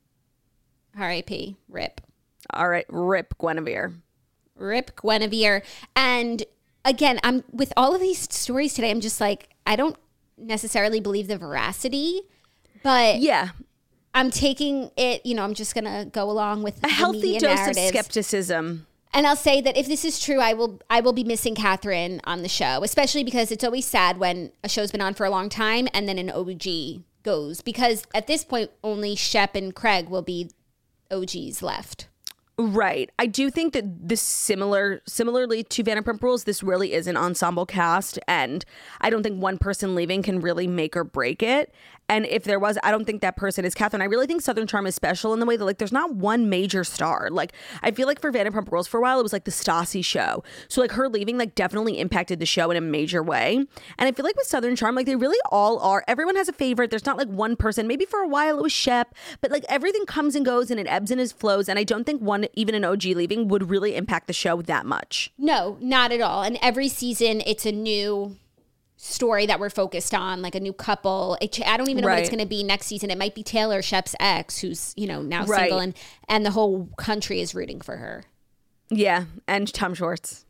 R I P Rip. All right, rip Guinevere. Rip Guinevere. And again, I'm with all of these stories today, I'm just like, I don't necessarily believe the veracity, but Yeah. I'm taking it, you know, I'm just going to go along with A the healthy media dose narratives. of skepticism. And I'll say that if this is true, I will I will be missing Catherine on the show, especially because it's always sad when a show's been on for a long time and then an O G goes. Because at this point, only Shep and Craig will be O Gs left. Right. I do think that this similar, similarly to Vanderpump Rules, this really is an ensemble cast, and I don't think one person leaving can really make or break it. And if there was, I don't think that person is Catherine. I really think Southern Charm is special in the way that, like, there's not one major star. Like, I feel like for Vanderpump Rules for a while, it was like the Stassi show. So, like, her leaving, like, definitely impacted the show in a major way. And I feel like with Southern Charm, like, they really all are. Everyone has a favorite. There's not, like, one person. Maybe for a while it was Shep, but, like, everything comes and goes and it ebbs and it flows. And I don't think one, even an O G leaving, would really impact the show that much. No, not at all. And every season, it's a new story that we're focused on, like a new couple. It, I don't even know Right. what it's going to be next season. It might be Taylor, Shep's ex, who's, you know, now Right. single, and and the whole country is rooting for her. Yeah. And Tom Schwartz.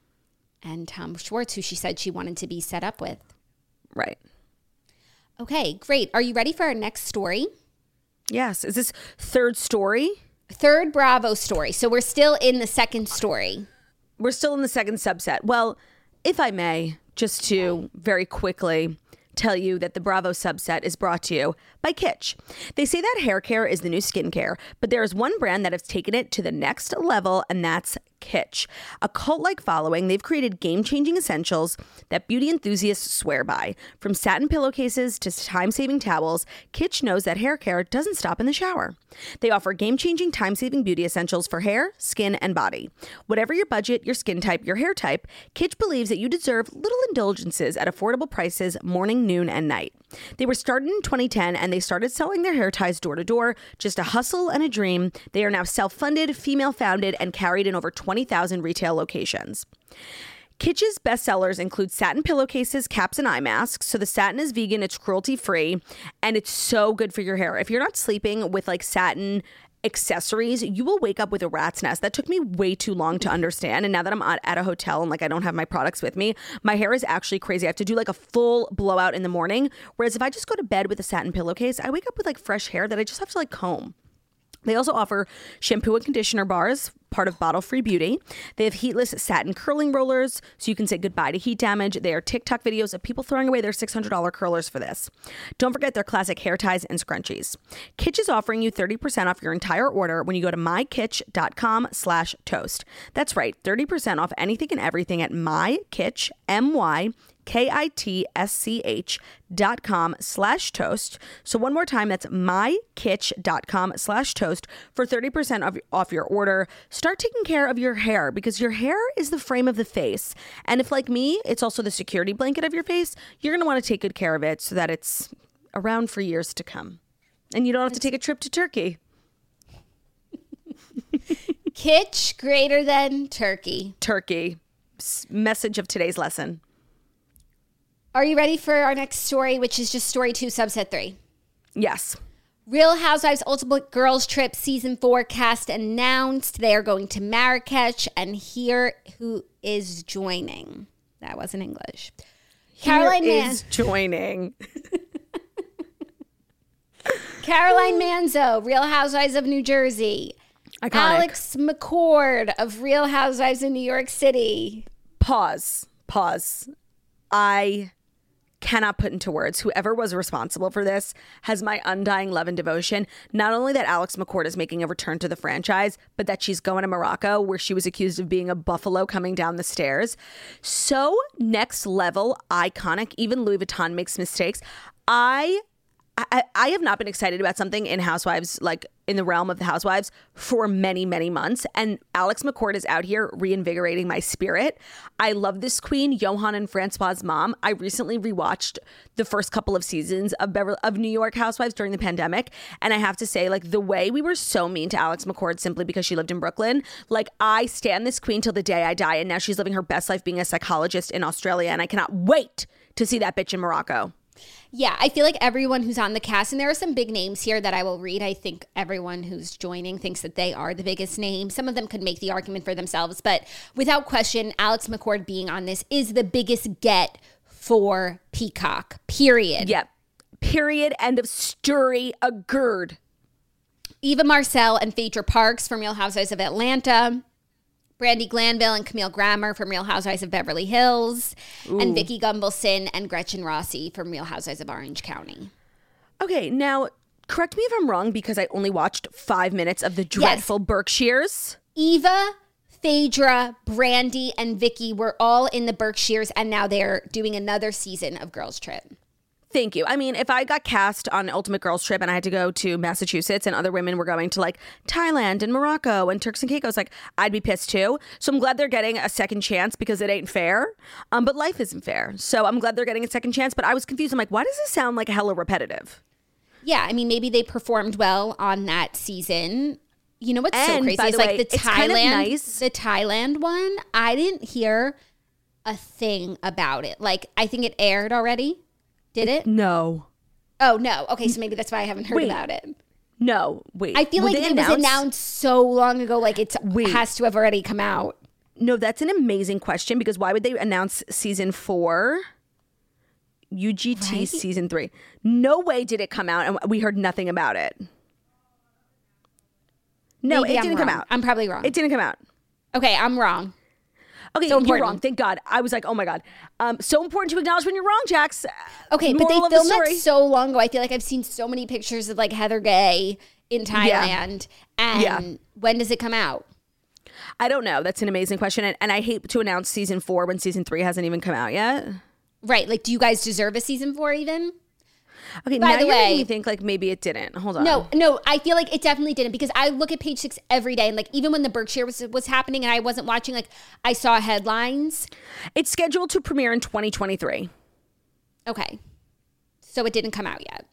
And Tom Schwartz, who she said she wanted to be set up with. Right. Okay, great. Are you ready for our next story? Yes. Is this third story? Third Bravo story. So we're still in the second story. We're still in the second subset. Well, if I may, just to very quickly tell you that the Bravo subset is brought to you by Kitsch. They say that hair care is the new skincare, but there is one brand that has taken it to the next level, and that's Kitsch. A cult-like following, they've created game-changing essentials that beauty enthusiasts swear by. From satin pillowcases to time-saving towels, Kitsch knows that hair care doesn't stop in the shower. They offer game-changing, time-saving beauty essentials for hair, skin, and body. Whatever your budget, your skin type, your hair type, Kitsch believes that you deserve little indulgences at affordable prices morning, noon, and night. They were started in twenty ten, and they started selling their hair ties door to door. Just a hustle and a dream. They are now self-funded, female-founded, and carried in over twenty thousand retail locations. Kitsch's bestsellers include satin pillowcases, caps, and eye masks. So the satin is vegan, it's cruelty-free, and it's so good for your hair. If you're not sleeping with like satin accessories, you will wake up with a rat's nest. That took me way too long to understand. And now that I'm at, at a hotel and like I don't have my products with me, my hair is actually crazy. I have to do like a full blowout in the morning. Whereas if I just go to bed with a satin pillowcase, I wake up with like fresh hair that I just have to like comb. They also offer shampoo and conditioner bars, part of Bottle Free Beauty. They have heatless satin curling rollers, so you can say goodbye to heat damage. They are TikTok videos of people throwing away their six hundred dollars curlers for this. Don't forget their classic hair ties and scrunchies. Kitsch is offering you thirty percent off your entire order when you go to mykitsch.com slash toast. That's right, thirty percent off anything and everything at mykitsch, M-Y, K-I-T-S-C-H dot com slash toast. So one more time, that's mykitsch.com slash toast for thirty percent off, off your order. Start taking care of your hair because your hair is the frame of the face. And if like me, it's also the security blanket of your face, you're going to want to take good care of it so that it's around for years to come. And you don't have to take a trip to Turkey. Kitsch greater than Turkey. Turkey. S- message of today's lesson. Are you ready for our next story, which is just story two, subset three? Yes. Real Housewives Ultimate Girls Trip Season four cast announced. They are going to Marrakech, and here who is joining. That wasn't English. Caroline Here Man- is joining. Caroline Manzo, Real Housewives of New Jersey. Iconic. Alex McCord of Real Housewives of New York City. Pause. Pause. I cannot put into words. Whoever was responsible for this has my undying love and devotion. Not only that Alex McCord is making a return to the franchise, but that she's going to Morocco where she was accused of being a buffalo coming down the stairs. So next level, iconic. Even Louis Vuitton makes mistakes. I I, I have not been excited about something in Housewives, like in the realm of the Housewives, for many, many months. And Alex McCord is out here reinvigorating my spirit. I love this queen, Johan and Francois's mom. I recently rewatched the first couple of seasons of Beverly, of New York Housewives during the pandemic. And I have to say, like, the way we were so mean to Alex McCord simply because she lived in Brooklyn, like, I stand this queen till the day I die. And now she's living her best life being a psychologist in Australia. And I cannot wait to see that bitch in Morocco. Yeah, I feel like everyone who's on the cast, and there are some big names here that I will read. I think everyone who's joining thinks that they are the biggest name. Some of them could make the argument for themselves, but without question, Alex McCord being on this is the biggest get for Peacock, period. Yep. Period. End of story. Agreed. Eva Marcel and Phaedra Parks from Real Housewives of Atlanta. Brandi Glanville and Camille Grammer from Real Housewives of Beverly Hills. Ooh. And Vicky Gumbelson and Gretchen Rossi from Real Housewives of Orange County. Okay, now, correct me if I'm wrong because I only watched five minutes of the dreadful yes. Berkshires. Eva, Phaedra, Brandi, and Vicky were all in the Berkshires, and now they're doing another season of Girls Trip. Thank you. I mean, if I got cast on Ultimate Girls Trip and I had to go to Massachusetts and other women were going to like Thailand and Morocco and Turks and Caicos, like I'd be pissed too. So I'm glad they're getting a second chance because it ain't fair. Um, but life isn't fair. So I'm glad they're getting a second chance. But I was confused. I'm like, why does this sound like hella repetitive? Yeah, I mean, maybe they performed well on that season. You know what's and, so crazy? By it's the like way, the it's Thailand, kind of nice. the Thailand one. I didn't hear a thing about it. Like, I think it aired already. Did it? No. Oh, no. Okay, so maybe that's why I haven't heard wait, about it. No, wait. I feel Would like it announce? was announced so long ago, like it has to have already come out. No, that's an amazing question because why would they announce season four? U G T right? season three. No way did it come out and we heard nothing about it. No, maybe it I'm didn't wrong. come out. I'm probably wrong. It didn't come out. Okay, I'm wrong. Okay, so you're wrong. Thank God. I was like, oh my God. Um, so important to acknowledge when you're wrong, Jax. Okay, but they Moral of filmed the story. it so long ago. I feel like I've seen so many pictures of like Heather Gay in Thailand. Yeah. And yeah. when does it come out? I don't know. That's an amazing question. And, and I hate to announce season four when season three hasn't even come out yet. Right. Like, do you guys deserve a season four even? Okay, By now the you're way, making me think like maybe it didn't. Hold on. No, no, I feel like it definitely didn't because I look at Page Six every day and like even when the Berkshire was was happening and I wasn't watching, like I saw headlines. It's scheduled to premiere in twenty twenty-three. Okay, so it didn't come out yet.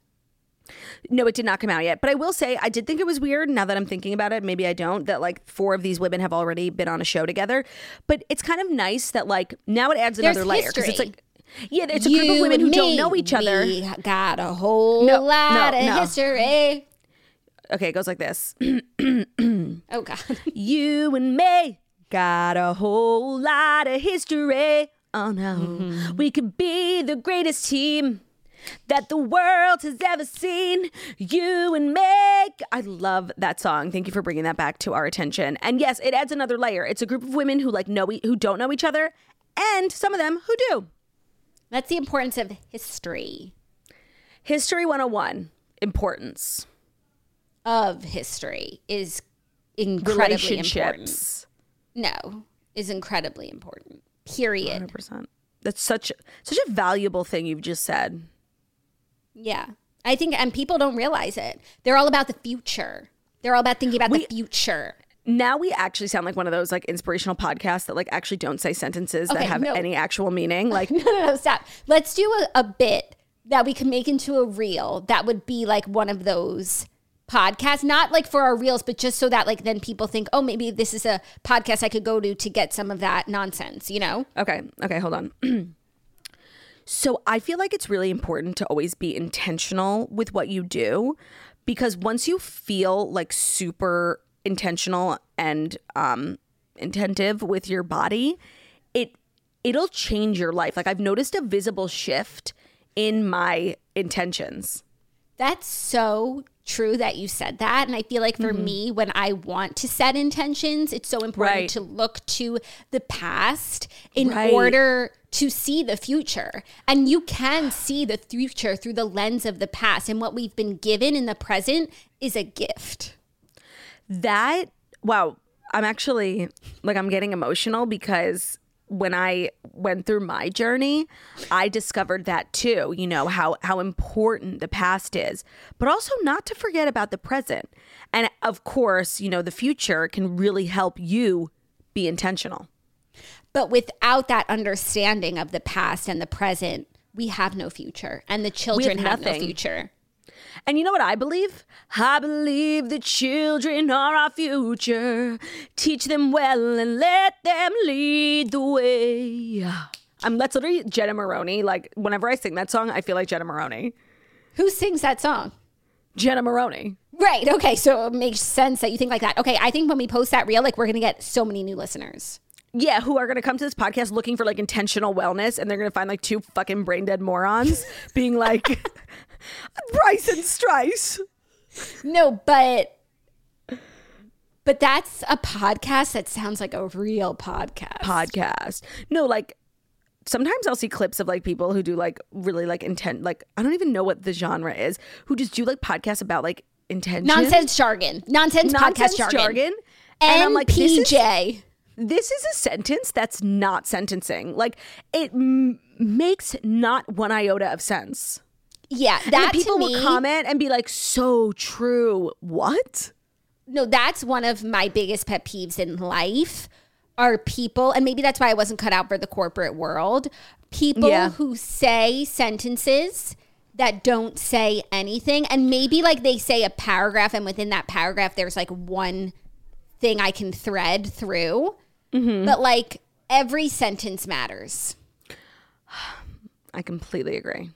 No, it did not come out yet. But I will say I did think it was weird now that I'm thinking about it. Maybe I don't. That like four of these women have already been on a show together. But it's kind of nice that like now it adds another There's layer because it's like. Yeah, it's a you group of women who me, don't know each other. We got a whole no, lot no, of no. history. Okay, it goes like this. Oh, God. You and me got a whole lot of history. Oh, no. Mm-hmm. We could be the greatest team that the world has ever seen. You and me. I love that song. Thank you for bringing that back to our attention. And yes, it adds another layer. It's a group of women who like know who don't know each other, and some of them who do. That's the importance of history. History one oh one, importance. Of history is incredibly important. No, is incredibly important. Period. one hundred percent. That's such such a valuable thing you've just said. Yeah. I think, and people don't realize it. They're all about the future. They're all about thinking about we, the future. Now we actually sound like one of those like inspirational podcasts that like actually don't say sentences okay, that have no. any actual meaning. Like, no, no, no, stop. Let's do a, a bit that we can make into a reel that would be like one of those podcasts, not like for our reels, but just so that like then people think, oh, maybe this is a podcast I could go to to get some of that nonsense, you know? Okay. Okay. Hold on. So I feel like it's really important to always be intentional with what you do, because once you feel like super intentional and um, intentive with your body, it it'll change your life. Like I've noticed a visible shift in my intentions. That's so true that you said that. And I feel like for mm-hmm. me, when I want to set intentions, it's so important right. to look to the past in right. order to see the future. And you can see the future through the lens of the past. And what we've been given in the present is a gift. That, wow, I'm actually, like, I'm getting emotional because when I went through my journey, I discovered that too, you know, how, how important the past is, but also not to forget about the present. And of course, you know, the future can really help you be intentional. But without that understanding of the past and the present, we have no future, and the children have, have no future. And you know what I believe? I believe the children are our future. Teach them well and let them lead the way. I'm that's literally Jenna Maroney. Like, whenever I sing that song, I feel like Jenna Maroney. Who sings that song? Jenna Maroney. Right. Okay. So it makes sense that you think like that. Okay. I think when we post that reel, like, we're going to get so many new listeners. Yeah, who are going to come to this podcast looking for like intentional wellness, and they're going to find like two fucking brain dead morons being like, Bryson Strice. No, but but that's a podcast that sounds like a real podcast. Podcast. No, like sometimes I'll see clips of like people who do like really like intent, like I don't even know what the genre is, who just do like podcasts about like intention. Nonsense jargon. Nonsense, Nonsense podcast jargon. jargon. And I'm like, P J. This is a sentence that's not sentencing. Like, it m- makes not one iota of sense. Yeah, that and people to me, will comment and be like, so true. What? No, that's one of my biggest pet peeves in life are people, and maybe that's why I wasn't cut out for the corporate world, people yeah. who say sentences that don't say anything. And maybe like they say a paragraph, and within that paragraph, there's like one thing I can thread through. Mm-hmm. But like every sentence matters. I completely agree.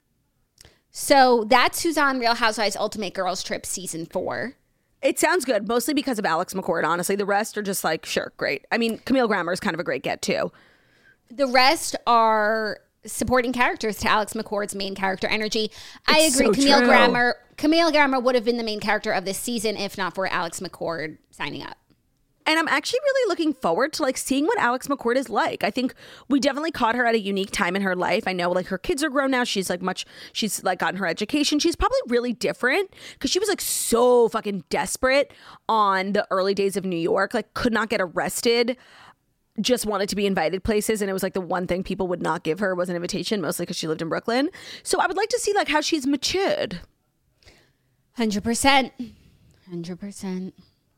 So that's who's on Real Housewives Ultimate Girls Trip season four. It sounds good, mostly because of Alex McCord, honestly. The rest are just like, sure, great. I mean, Camille Grammer is kind of a great get too. The rest are supporting characters to Alex McCord's main character energy. It's I agree. So Camille true. Grammer, Camille Grammer would have been the main character of this season if not for Alex McCord signing up. And I'm actually really looking forward to like seeing what Alex McCord is like. I think we definitely caught her at a unique time in her life. I know like her kids are grown now. She's like much, she's like gotten her education. She's probably really different because she was like so fucking desperate on the early days of New York, like could not get arrested, just wanted to be invited places. And it was like the one thing people would not give her was an invitation, mostly because she lived in Brooklyn. So I would like to see like how she's matured. one hundred percent. one hundred percent.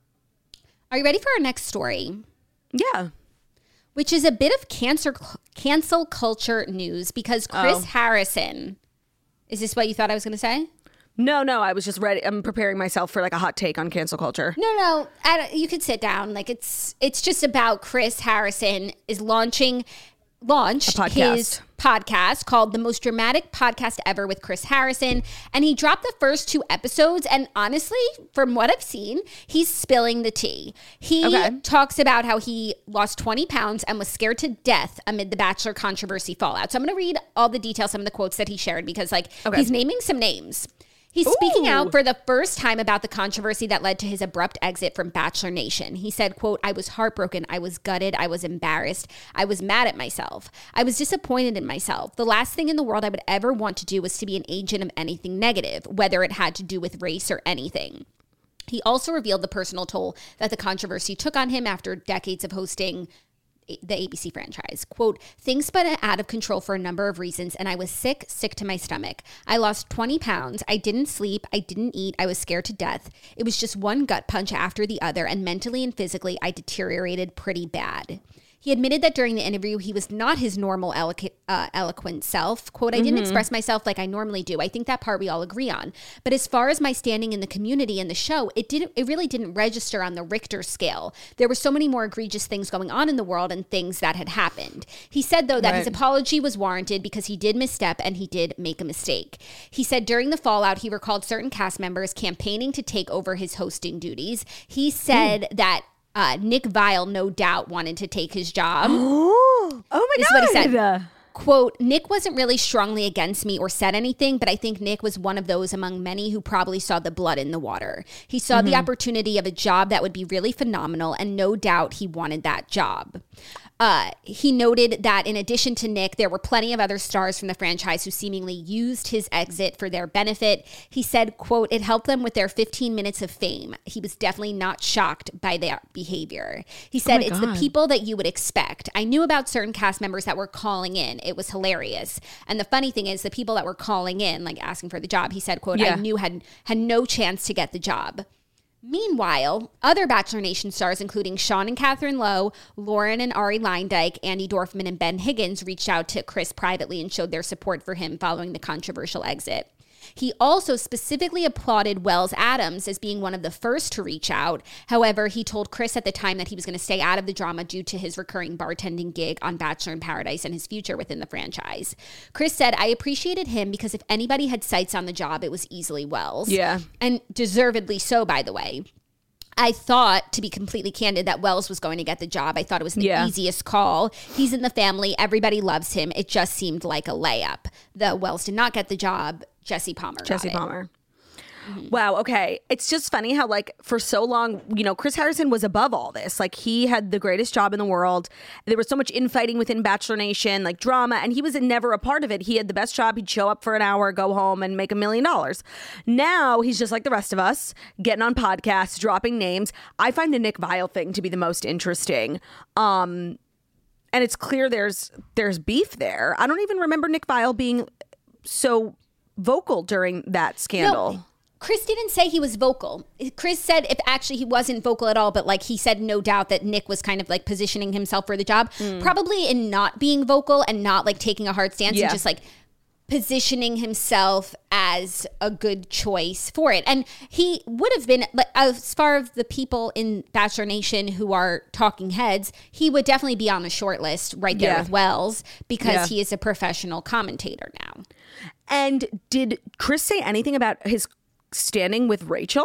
Are you ready for our next story? Yeah. Which is a bit of cancer, cancel culture news because Chris oh. Harrison. Is this what you thought I was going to say? No, no. I was just ready. I'm preparing myself for like a hot take on cancel culture. No, no. I, you could sit down. Like it's it's just about Chris Harrison is launching launched his podcast called The Most Dramatic Podcast Ever with Chris Harrison. And he dropped the first two episodes. And honestly, from what I've seen, he's spilling the tea. He okay. talks about how he lost twenty pounds and was scared to death amid the Bachelor controversy fallout. So I'm going to read all the details, some of the quotes that he shared, because like okay. he's naming some names. He's Ooh. speaking out for the first time about the controversy that led to his abrupt exit from Bachelor Nation. He said, quote, "I was heartbroken. I was gutted. I was embarrassed. I was mad at myself. I was disappointed in myself. The last thing in the world I would ever want to do was to be an agent of anything negative, whether it had to do with race or anything." He also revealed the personal toll that the controversy took on him after decades of hosting the A B C franchise. Quote, "Things spun out of control for a number of reasons, and I was sick, sick to my stomach. I lost twenty pounds. I didn't sleep. I didn't eat. I was scared to death. It was just one gut punch after the other, and mentally and physically, I deteriorated pretty bad." He admitted that during the interview, he was not his normal eloqu- uh, eloquent self. Quote, "I didn't mm-hmm. express myself like I normally do. I think that part we all agree on. But as far as my standing in the community and the show, it didn't. It really didn't register on the Richter scale. There were so many more egregious things going on in the world and things that had happened." He said, though, that right. his apology was warranted because he did misstep and he did make a mistake. He said during the fallout, he recalled certain cast members campaigning to take over his hosting duties. He said mm. that Uh, Nick Viall, no doubt, wanted to take his job. Oh, oh my this God. Is what he said. Quote, "Nick wasn't really strongly against me or said anything, but I think Nick was one of those among many who probably saw the blood in the water. He saw mm-hmm. the opportunity of a job that would be really phenomenal, and no doubt he wanted that job." Uh, he noted that in addition to Nick, there were plenty of other stars from the franchise who seemingly used his exit for their benefit. He said, quote, it helped them with their fifteen minutes of fame. He was definitely not shocked by their behavior. He said, oh it's God. the people that you would expect. I knew about certain cast members that were calling in. It was hilarious. And the funny thing is the people that were calling in, like asking for the job, he said, quote, yeah. I knew had had no chance to get the job. Meanwhile, other Bachelor Nation stars, including Sean and Catherine Lowe, Lauren and Ari Leindike, Andy Dorfman, and Ben Higgins, reached out to Chris privately and showed their support for him following the controversial exit. He also specifically applauded Wells Adams as being one of the first to reach out. However, he told Chris at the time that he was going to stay out of the drama due to his recurring bartending gig on Bachelor in Paradise and his future within the franchise. Chris said, I appreciated him because if anybody had sights on the job, it was easily Wells. Yeah. And deservedly so, by the way. I thought, to be completely candid, that Wells was going to get the job. I thought it was the yeah. easiest call. He's in the family. Everybody loves him. It just seemed like a layup. The Wells did not get the job. Jesse Palmer Jesse got it. Palmer. Mm-hmm. Wow. Okay. It's just funny how, like, for so long, you know, Chris Harrison was above all this. Like, he had the greatest job in the world. There was so much infighting within Bachelor Nation, like drama, and he was never a part of it. He had the best job. He'd show up for an hour, go home, and make a million dollars. Now he's just like the rest of us, getting on podcasts, dropping names. I find the Nick Viall thing to be the most interesting. Um, and it's clear there's there's beef there. I don't even remember Nick Viall being so vocal during that scandal. No. Chris didn't say he was vocal. Chris said if actually he wasn't vocal at all, but like he said no doubt that Nick was kind of like positioning himself for the job, mm. probably in not being vocal and not like taking a hard stance yeah. and just like positioning himself as a good choice for it. And he would have been, like, as far as the people in Bachelor Nation who are talking heads, he would definitely be on the short list right there yeah. with Wells because yeah. he is a professional commentator now. And did Chris say anything about his standing with Rachel?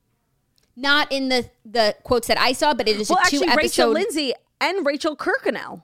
Not in the the quotes that I saw, but it is well, a two actually, episode Rachel Lindsay and Rachel Kirkconnell.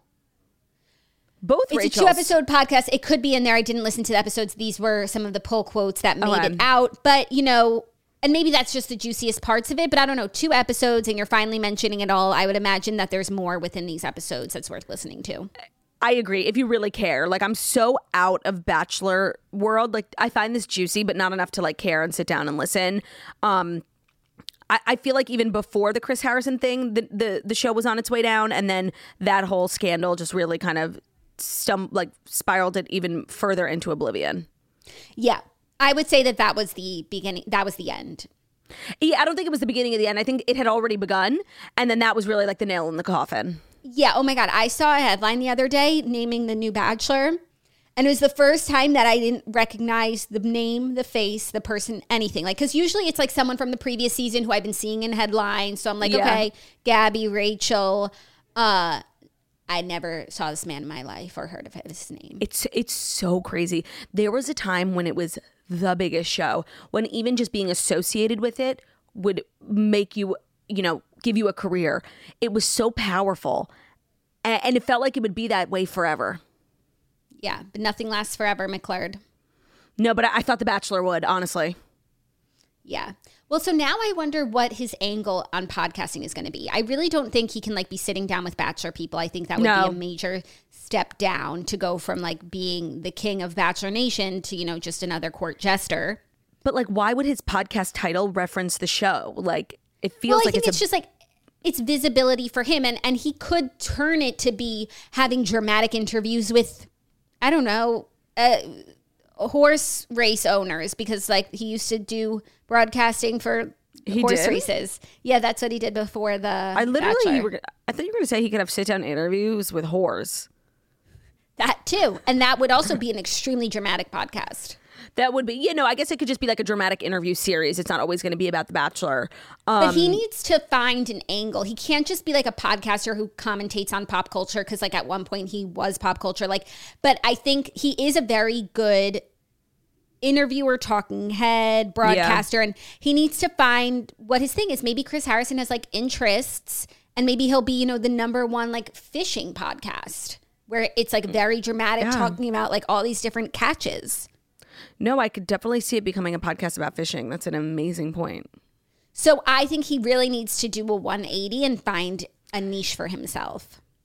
Both It's Rachels. a two episode podcast. It could be in there. I didn't listen to the episodes. These were some of the pull quotes that made okay. it out. But, you know, and maybe that's just the juiciest parts of it. But I don't know, two episodes and you're finally mentioning it all. I would imagine that there's more within these episodes that's worth listening to. I agree. If you really care, like, I'm so out of Bachelor world. Like, I find this juicy, but not enough to like care and sit down and listen. Um, I, I feel like even before the Chris Harrison thing, the, the the show was on its way down, and then that whole scandal just really kind of stum like spiraled it even further into oblivion. Yeah, I would say that that was the beginning. That was the end. Yeah, I don't think it was the beginning of the end. I think it had already begun, and then that was really like the nail in the coffin. Yeah. Oh my God. I saw a headline the other day naming the new Bachelor. And it was the first time that I didn't recognize the name, the face, the person, anything. Like, because usually it's like someone from the previous season who I've been seeing in headlines. So I'm like, yeah. okay, Gabby, Rachel. Uh, I never saw this man in my life or heard of his name. It's it's so crazy. There was a time when it was the biggest show, when even just being associated with it would make you, you know, give you a career. It was so powerful. And, and it felt like it would be that way forever. Yeah, but nothing lasts forever, McClurd. No, but I, I thought The Bachelor would, honestly. Yeah. Well, so now I wonder what his angle on podcasting is going to be. I really don't think he can like be sitting down with Bachelor people. I think that would No. be a major step down to go from like being the king of Bachelor Nation to, you know, just another court jester. But like, why would his podcast title reference the show? Like, it feels well, I like think it's, it's a- just like it's visibility for him, and and he could turn it to be having dramatic interviews with, I don't know, uh, horse race owners, because like he used to do broadcasting for He horse did? races. Yeah, that's what he did before the I literally, Bachelor. you were, I thought you were going to say he could have sit down interviews with whores. That too, and that would also be an extremely dramatic podcast. That would be, you know, I guess it could just be like a dramatic interview series. It's not always going to be about The Bachelor. Um, But he needs to find an angle. He can't just be like a podcaster who commentates on pop culture, because like at one point he was pop culture. Like, but I think he is a very good interviewer, talking head, broadcaster, yeah. and he needs to find what his thing is. Maybe Chris Harrison has like interests, and maybe he'll be, you know, the number one like fishing podcast where it's like very dramatic, yeah. talking about like all these different catches. No, I could definitely see it becoming a podcast about fishing. That's an amazing point. So I think he really needs to do a one eighty and find a niche for himself.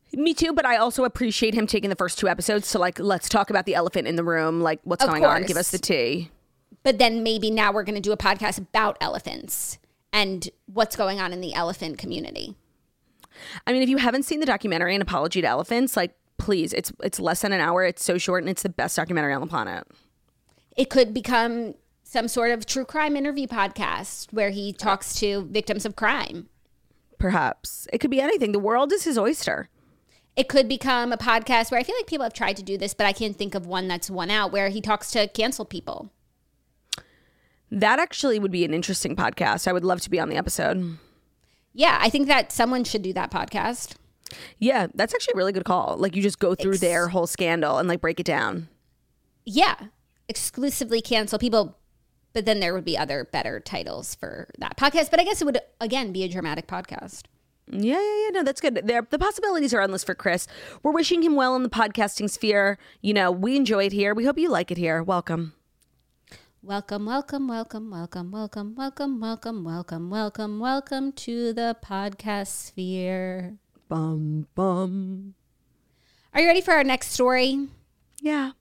Me too, but I also appreciate him taking the first two episodes to like, let's talk about the elephant in the room, like what's Of going on, course. give us the tea. But then maybe now we're going to do a podcast about elephants and what's going on in the elephant community. I mean, if you haven't seen the documentary An Apology to Elephants, like please, it's it's less than an hour, it's so short, and it's the best documentary on the planet. It could become some sort of true crime interview podcast where he talks to victims of crime. Perhaps. It could be anything. The world is his oyster. It could become a podcast where I feel like people have tried to do this, but I can't think of one that's won out, where he talks to canceled people. That actually would be an interesting podcast. I would love to be on the episode. Yeah, I think that someone should do that podcast. Yeah, that's actually a really good call. Like you just go through Ex- their whole scandal and like break it down. Yeah, exclusively cancel people, but then there would be other better titles for that podcast. But I guess it would, again, be a dramatic podcast. Yeah, yeah, yeah. No, that's good. There, the possibilities are endless for Chris. We're wishing him well in the podcasting sphere. You know, we enjoy it here. We hope you like it here. Welcome. Welcome, welcome, welcome, welcome, welcome, welcome, welcome, welcome, welcome, welcome to the podcast sphere. Bum, bum. Are you ready for our next story? Yeah.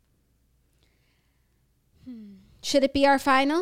Should it be our final?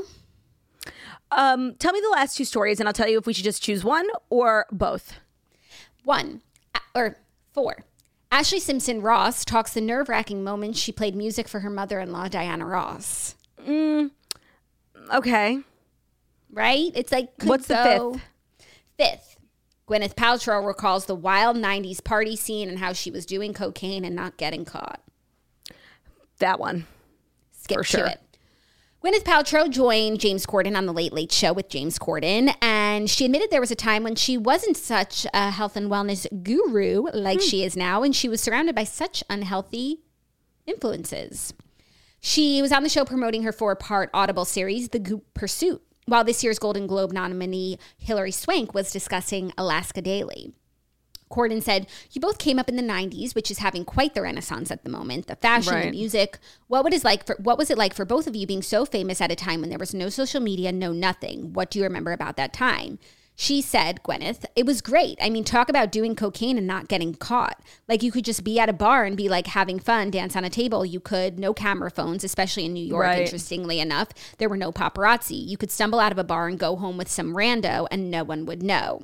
Um, tell me the last two stories and I'll tell you if we should just choose one or both. One, or four. Ashley Simpson Ross talks the nerve-wracking moment she played music for her mother-in-law, Diana Ross. Mm, okay. Right? It's like, could What's the go. fifth? Fifth. Gwyneth Paltrow recalls the wild nineties party scene and how she was doing cocaine and not getting caught. That one. Skip For to sure. it. Gwyneth Paltrow joined James Corden on The Late Late Show with James Corden, and she admitted there was a time when she wasn't such a health and wellness guru like she is now, and she was surrounded by such unhealthy influences. She was on the show promoting her four-part Audible series, The Goop Pursuit, while this year's Golden Globe nominee Hilary Swank was discussing Alaska Daily. Corden said, "You both came up in the nineties, which is having quite the renaissance at the moment. The fashion, Right. the music. What would it like for what was it like for both of you being so famous at a time when there was no social media, no nothing? What do you remember about that time?" She said, Gwyneth, "It was great. I mean, talk about doing cocaine and not getting caught. Like you could just be at a bar and be like having fun, dance on a table. You could, no camera phones, especially in New York, Right. interestingly enough. There were no paparazzi. You could stumble out of a bar and go home with some rando and no one would know."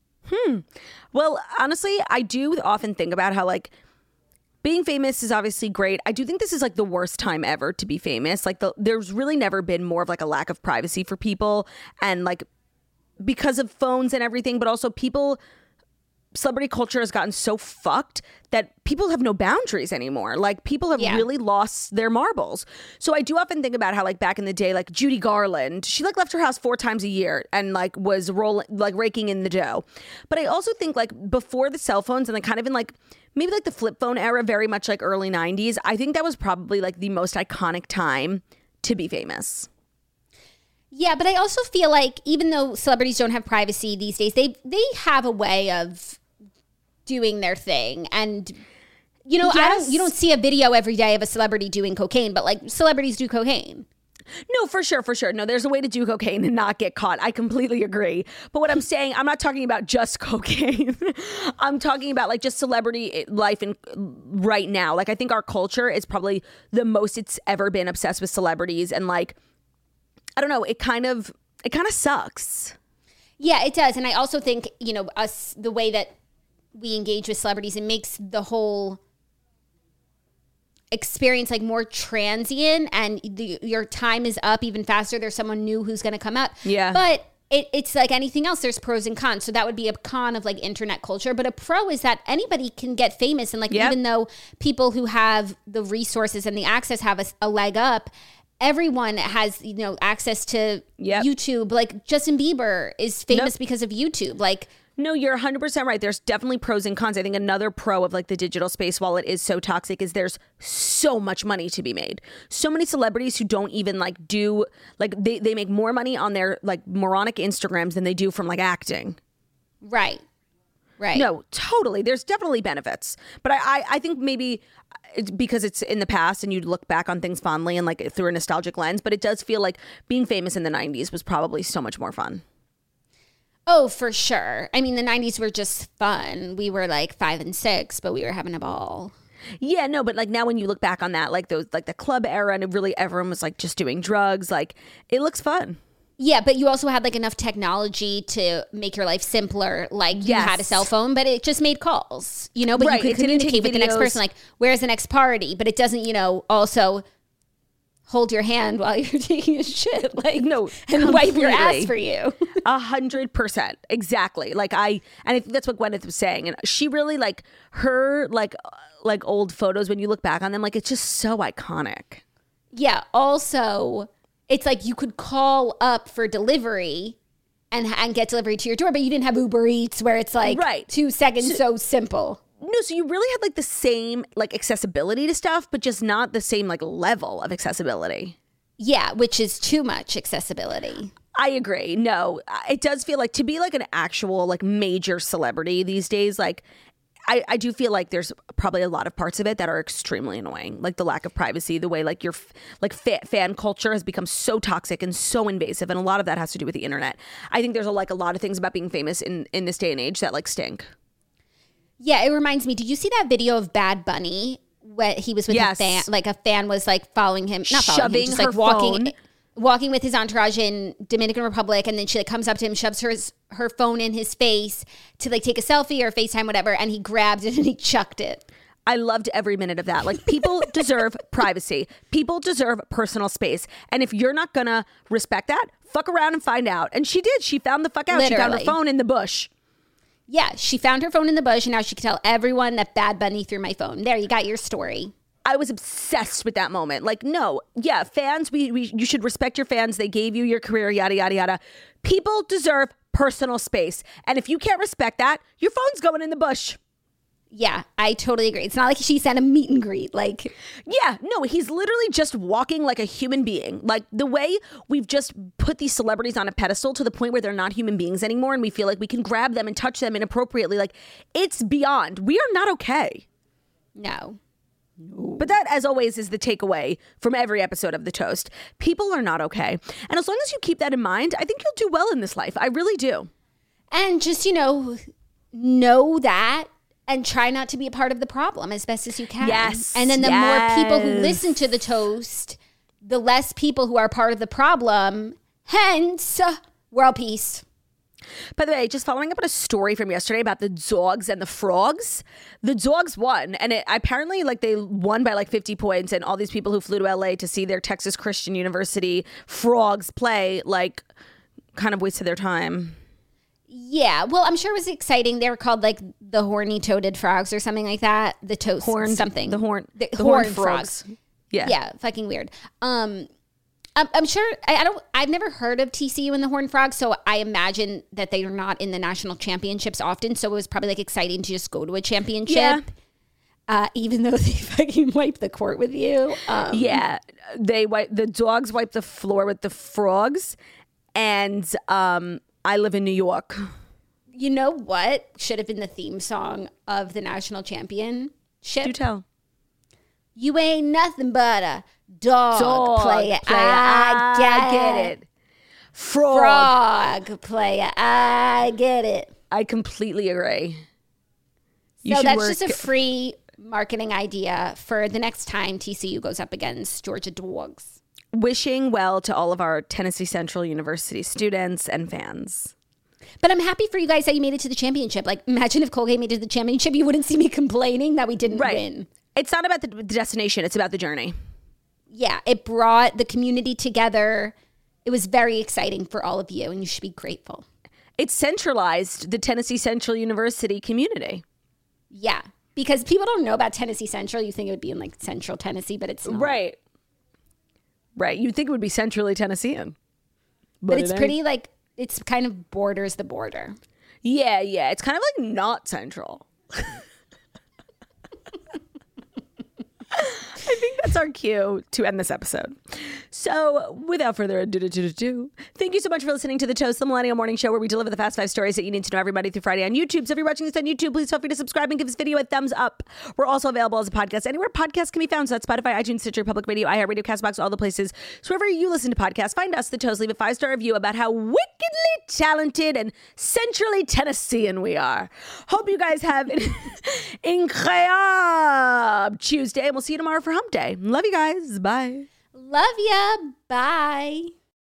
Well, honestly, I do often think about how like being famous is obviously great. I do think this is like the worst time ever to be famous. Like the, there's really never been more of like a lack of privacy for people, and like because of phones and everything, but also people, celebrity culture has gotten so fucked that people have no boundaries anymore. Like people have Yeah. really lost their marbles. So I do often think about how like back in the day, like Judy Garland, she like left her house four times a year and like was rolling, like raking in the dough. But I also think like before the cell phones and like kind of in like maybe like the flip phone era, very much like early nineties, I think that was probably like the most iconic time to be famous. Yeah, but I also feel like even though celebrities don't have privacy these days, they they have a way of doing their thing. And you know, I Yes. don't you don't see a video every day of a celebrity doing cocaine, but like celebrities do cocaine. No, for sure, for sure. No, there's a way to do cocaine and not get caught. I completely agree. But what I'm saying, I'm not talking about just cocaine. I'm talking about like just celebrity life in right now. Like I think our culture is probably the most it's ever been obsessed with celebrities, and like I don't know, it kind of it kind of sucks. Yeah, it does. And I also think, you know, us the way that we engage with celebrities, it makes the whole experience like more transient, and the, your time is up even faster. There's someone new who's going to come up. Yeah. But it, it's like anything else. There's pros and cons. So that would be a con of like internet culture. But a pro is that anybody can get famous. And like, Yep. even though people who have the resources and the access have a, a leg up, everyone has, you know, access to Yep. YouTube. Like Justin Bieber is famous Nope. because of YouTube. Like, No, you're one hundred percent right. There's definitely pros and cons. I think another pro of like the digital space, while it is so toxic, is there's so much money to be made. So many celebrities who don't even like do like they, they make more money on their like moronic Instagrams than they do from like acting. right. Right. No, totally. There's definitely benefits. But I, I, I think maybe it's because it's in the past and you look back on things fondly and like through a nostalgic lens. But it does feel like being famous in the nineties was probably so much more fun. Oh, for sure. I mean, the nineties were just fun. We were like five and six, but we were having a ball. Yeah, no, but like now when you look back on that, like those, like the club era, and it really everyone was like just doing drugs, like it looks fun. Yeah, but you also had like enough technology to make your life simpler. Like you Yes. had a cell phone, but it just made calls, you know, but Right, you it could didn't communicate take with the next videos. person. Like, where's the next party? But it doesn't, you know, also hold your hand while you're taking a shit. Like, No, and wipe your completely. ass for you. A hundred percent. Exactly. Like I, and I think that's what Gwyneth was saying. And she really like her, like, uh, like old photos, when you look back on them, like it's just so iconic. Yeah. Also, it's like you could call up for delivery and, and get delivery to your door, but you didn't have Uber Eats where it's like Right. two seconds so simple. No, so you really had like the same like accessibility to stuff, but just not the same like level of accessibility. Yeah, which is too much accessibility. I agree. No, it does feel like to be like an actual like major celebrity these days, like I, I do feel like there's probably a lot of parts of it that are extremely annoying, like the lack of privacy, the way like your f- like fa- fan culture has become so toxic and so invasive, and a lot of that has to do with the internet. I think there's a, like a lot of things about being famous in in this day and age that like stink. Yeah, it reminds me. Did you see that video of Bad Bunny when he was with Yes. a fan? Like a fan was like following him, not following him, Shoving just her like walking, phone. walking with his entourage in Dominican Republic, and then she like comes up to him, shoves her her phone in his face to like take a selfie or FaceTime, whatever, and he grabbed it and he chucked it. I loved every minute of that. Like people deserve privacy. People deserve personal space. And if you're not gonna respect that, fuck around and find out. And she did. She found the fuck out. She found her Literally. phone in the bush. Yeah, she found her phone in the bush, and now she can tell everyone that Bad Bunny threw my phone. There, you got your story. I was obsessed with that moment. Like, no, yeah, fans, we, we you should respect your fans. They gave you your career, yada, yada, yada. People deserve personal space. And if you can't respect that, your phone's going in the bush. Yeah, I totally agree. It's not like she sent a meet and greet. Like, Yeah, no, he's literally just walking like a human being. Like the way we've just put these celebrities on a pedestal to the point where they're not human beings anymore, and we feel like we can grab them and touch them inappropriately. Like it's beyond. We are not okay. no. But that, as always, is the takeaway from every episode of The Toast. People are not okay. And as long as you keep that in mind, I think you'll do well in this life. I really do. And just, you know, know that and try not to be a part of the problem as best as you can. Yes, And then the more people who yes. listen to The Toast, the less people who are part of the problem. Hence, uh, world peace. By the way, just following up on a story from yesterday about the dogs and the frogs. The dogs won, and it apparently like they won by like fifty points, and all these people who flew to L A to see their Texas Christian University frogs play like kind of wasted their time. Yeah, well, I'm sure it was exciting. They were called like the horny toaded frogs or something like that. The toast Horned- something. the horn- the, the horn horned frogs. frogs. Yeah. Yeah, fucking weird. Um I'm, I'm sure I, I don't I've never heard of T C U and the Horned Frogs, so I imagine that they are not in the national championships often, so it was probably like exciting to just go to a championship. Yeah. Uh, even though they fucking wipe the court with you. Um, Yeah, they wipe the dogs wipe the floor with the frogs, and um, I live in New York. You know what should have been the theme song of the national championship? Do tell. You ain't nothing but a dog, Dog player. player. I, I get, get it. it. Frog. Frog player. I get it. I completely agree. You So should that's work- just a free marketing idea for the next time T C U goes up against Georgia Dogs. Wishing well to all of our Tennessee Central University students and fans. But I'm happy for you guys that you made it to the championship. Like, imagine if Colgate made it to the championship, you wouldn't see me complaining that we didn't Right. win. It's not about the destination, it's about the journey. Yeah, it brought the community together. It was very exciting for all of you, and you should be grateful. It centralized the Tennessee Central University community. Yeah, because people don't know about Tennessee Central. You think it would be in like Central Tennessee, but it's not. Right. Right. You'd think it would be centrally Tennessean. But it it's ain't. pretty like, it's kind of borders the border. Yeah, yeah. It's kind of like not central. I think that's our cue to end this episode. So without further ado, do, do, do, thank you so much for listening to The Toast, the Millennial Morning Show, where we deliver the fast five stories that you need to know everybody through Friday on YouTube. So if you're watching this on YouTube, please feel free to subscribe and give this video a thumbs up. We're also available as a podcast anywhere podcasts can be found. So that's Spotify, iTunes, Stitcher, Public Radio, iHeartRadio, CastBox, all the places. So wherever you listen to podcasts, find us, The Toast, leave a five-star review about how wickedly talented and centrally Tennessean we are. Hope you guys have an incroyable Tuesday, and we'll see you tomorrow for Hump Day. Love you guys. Bye. Love ya. Bye.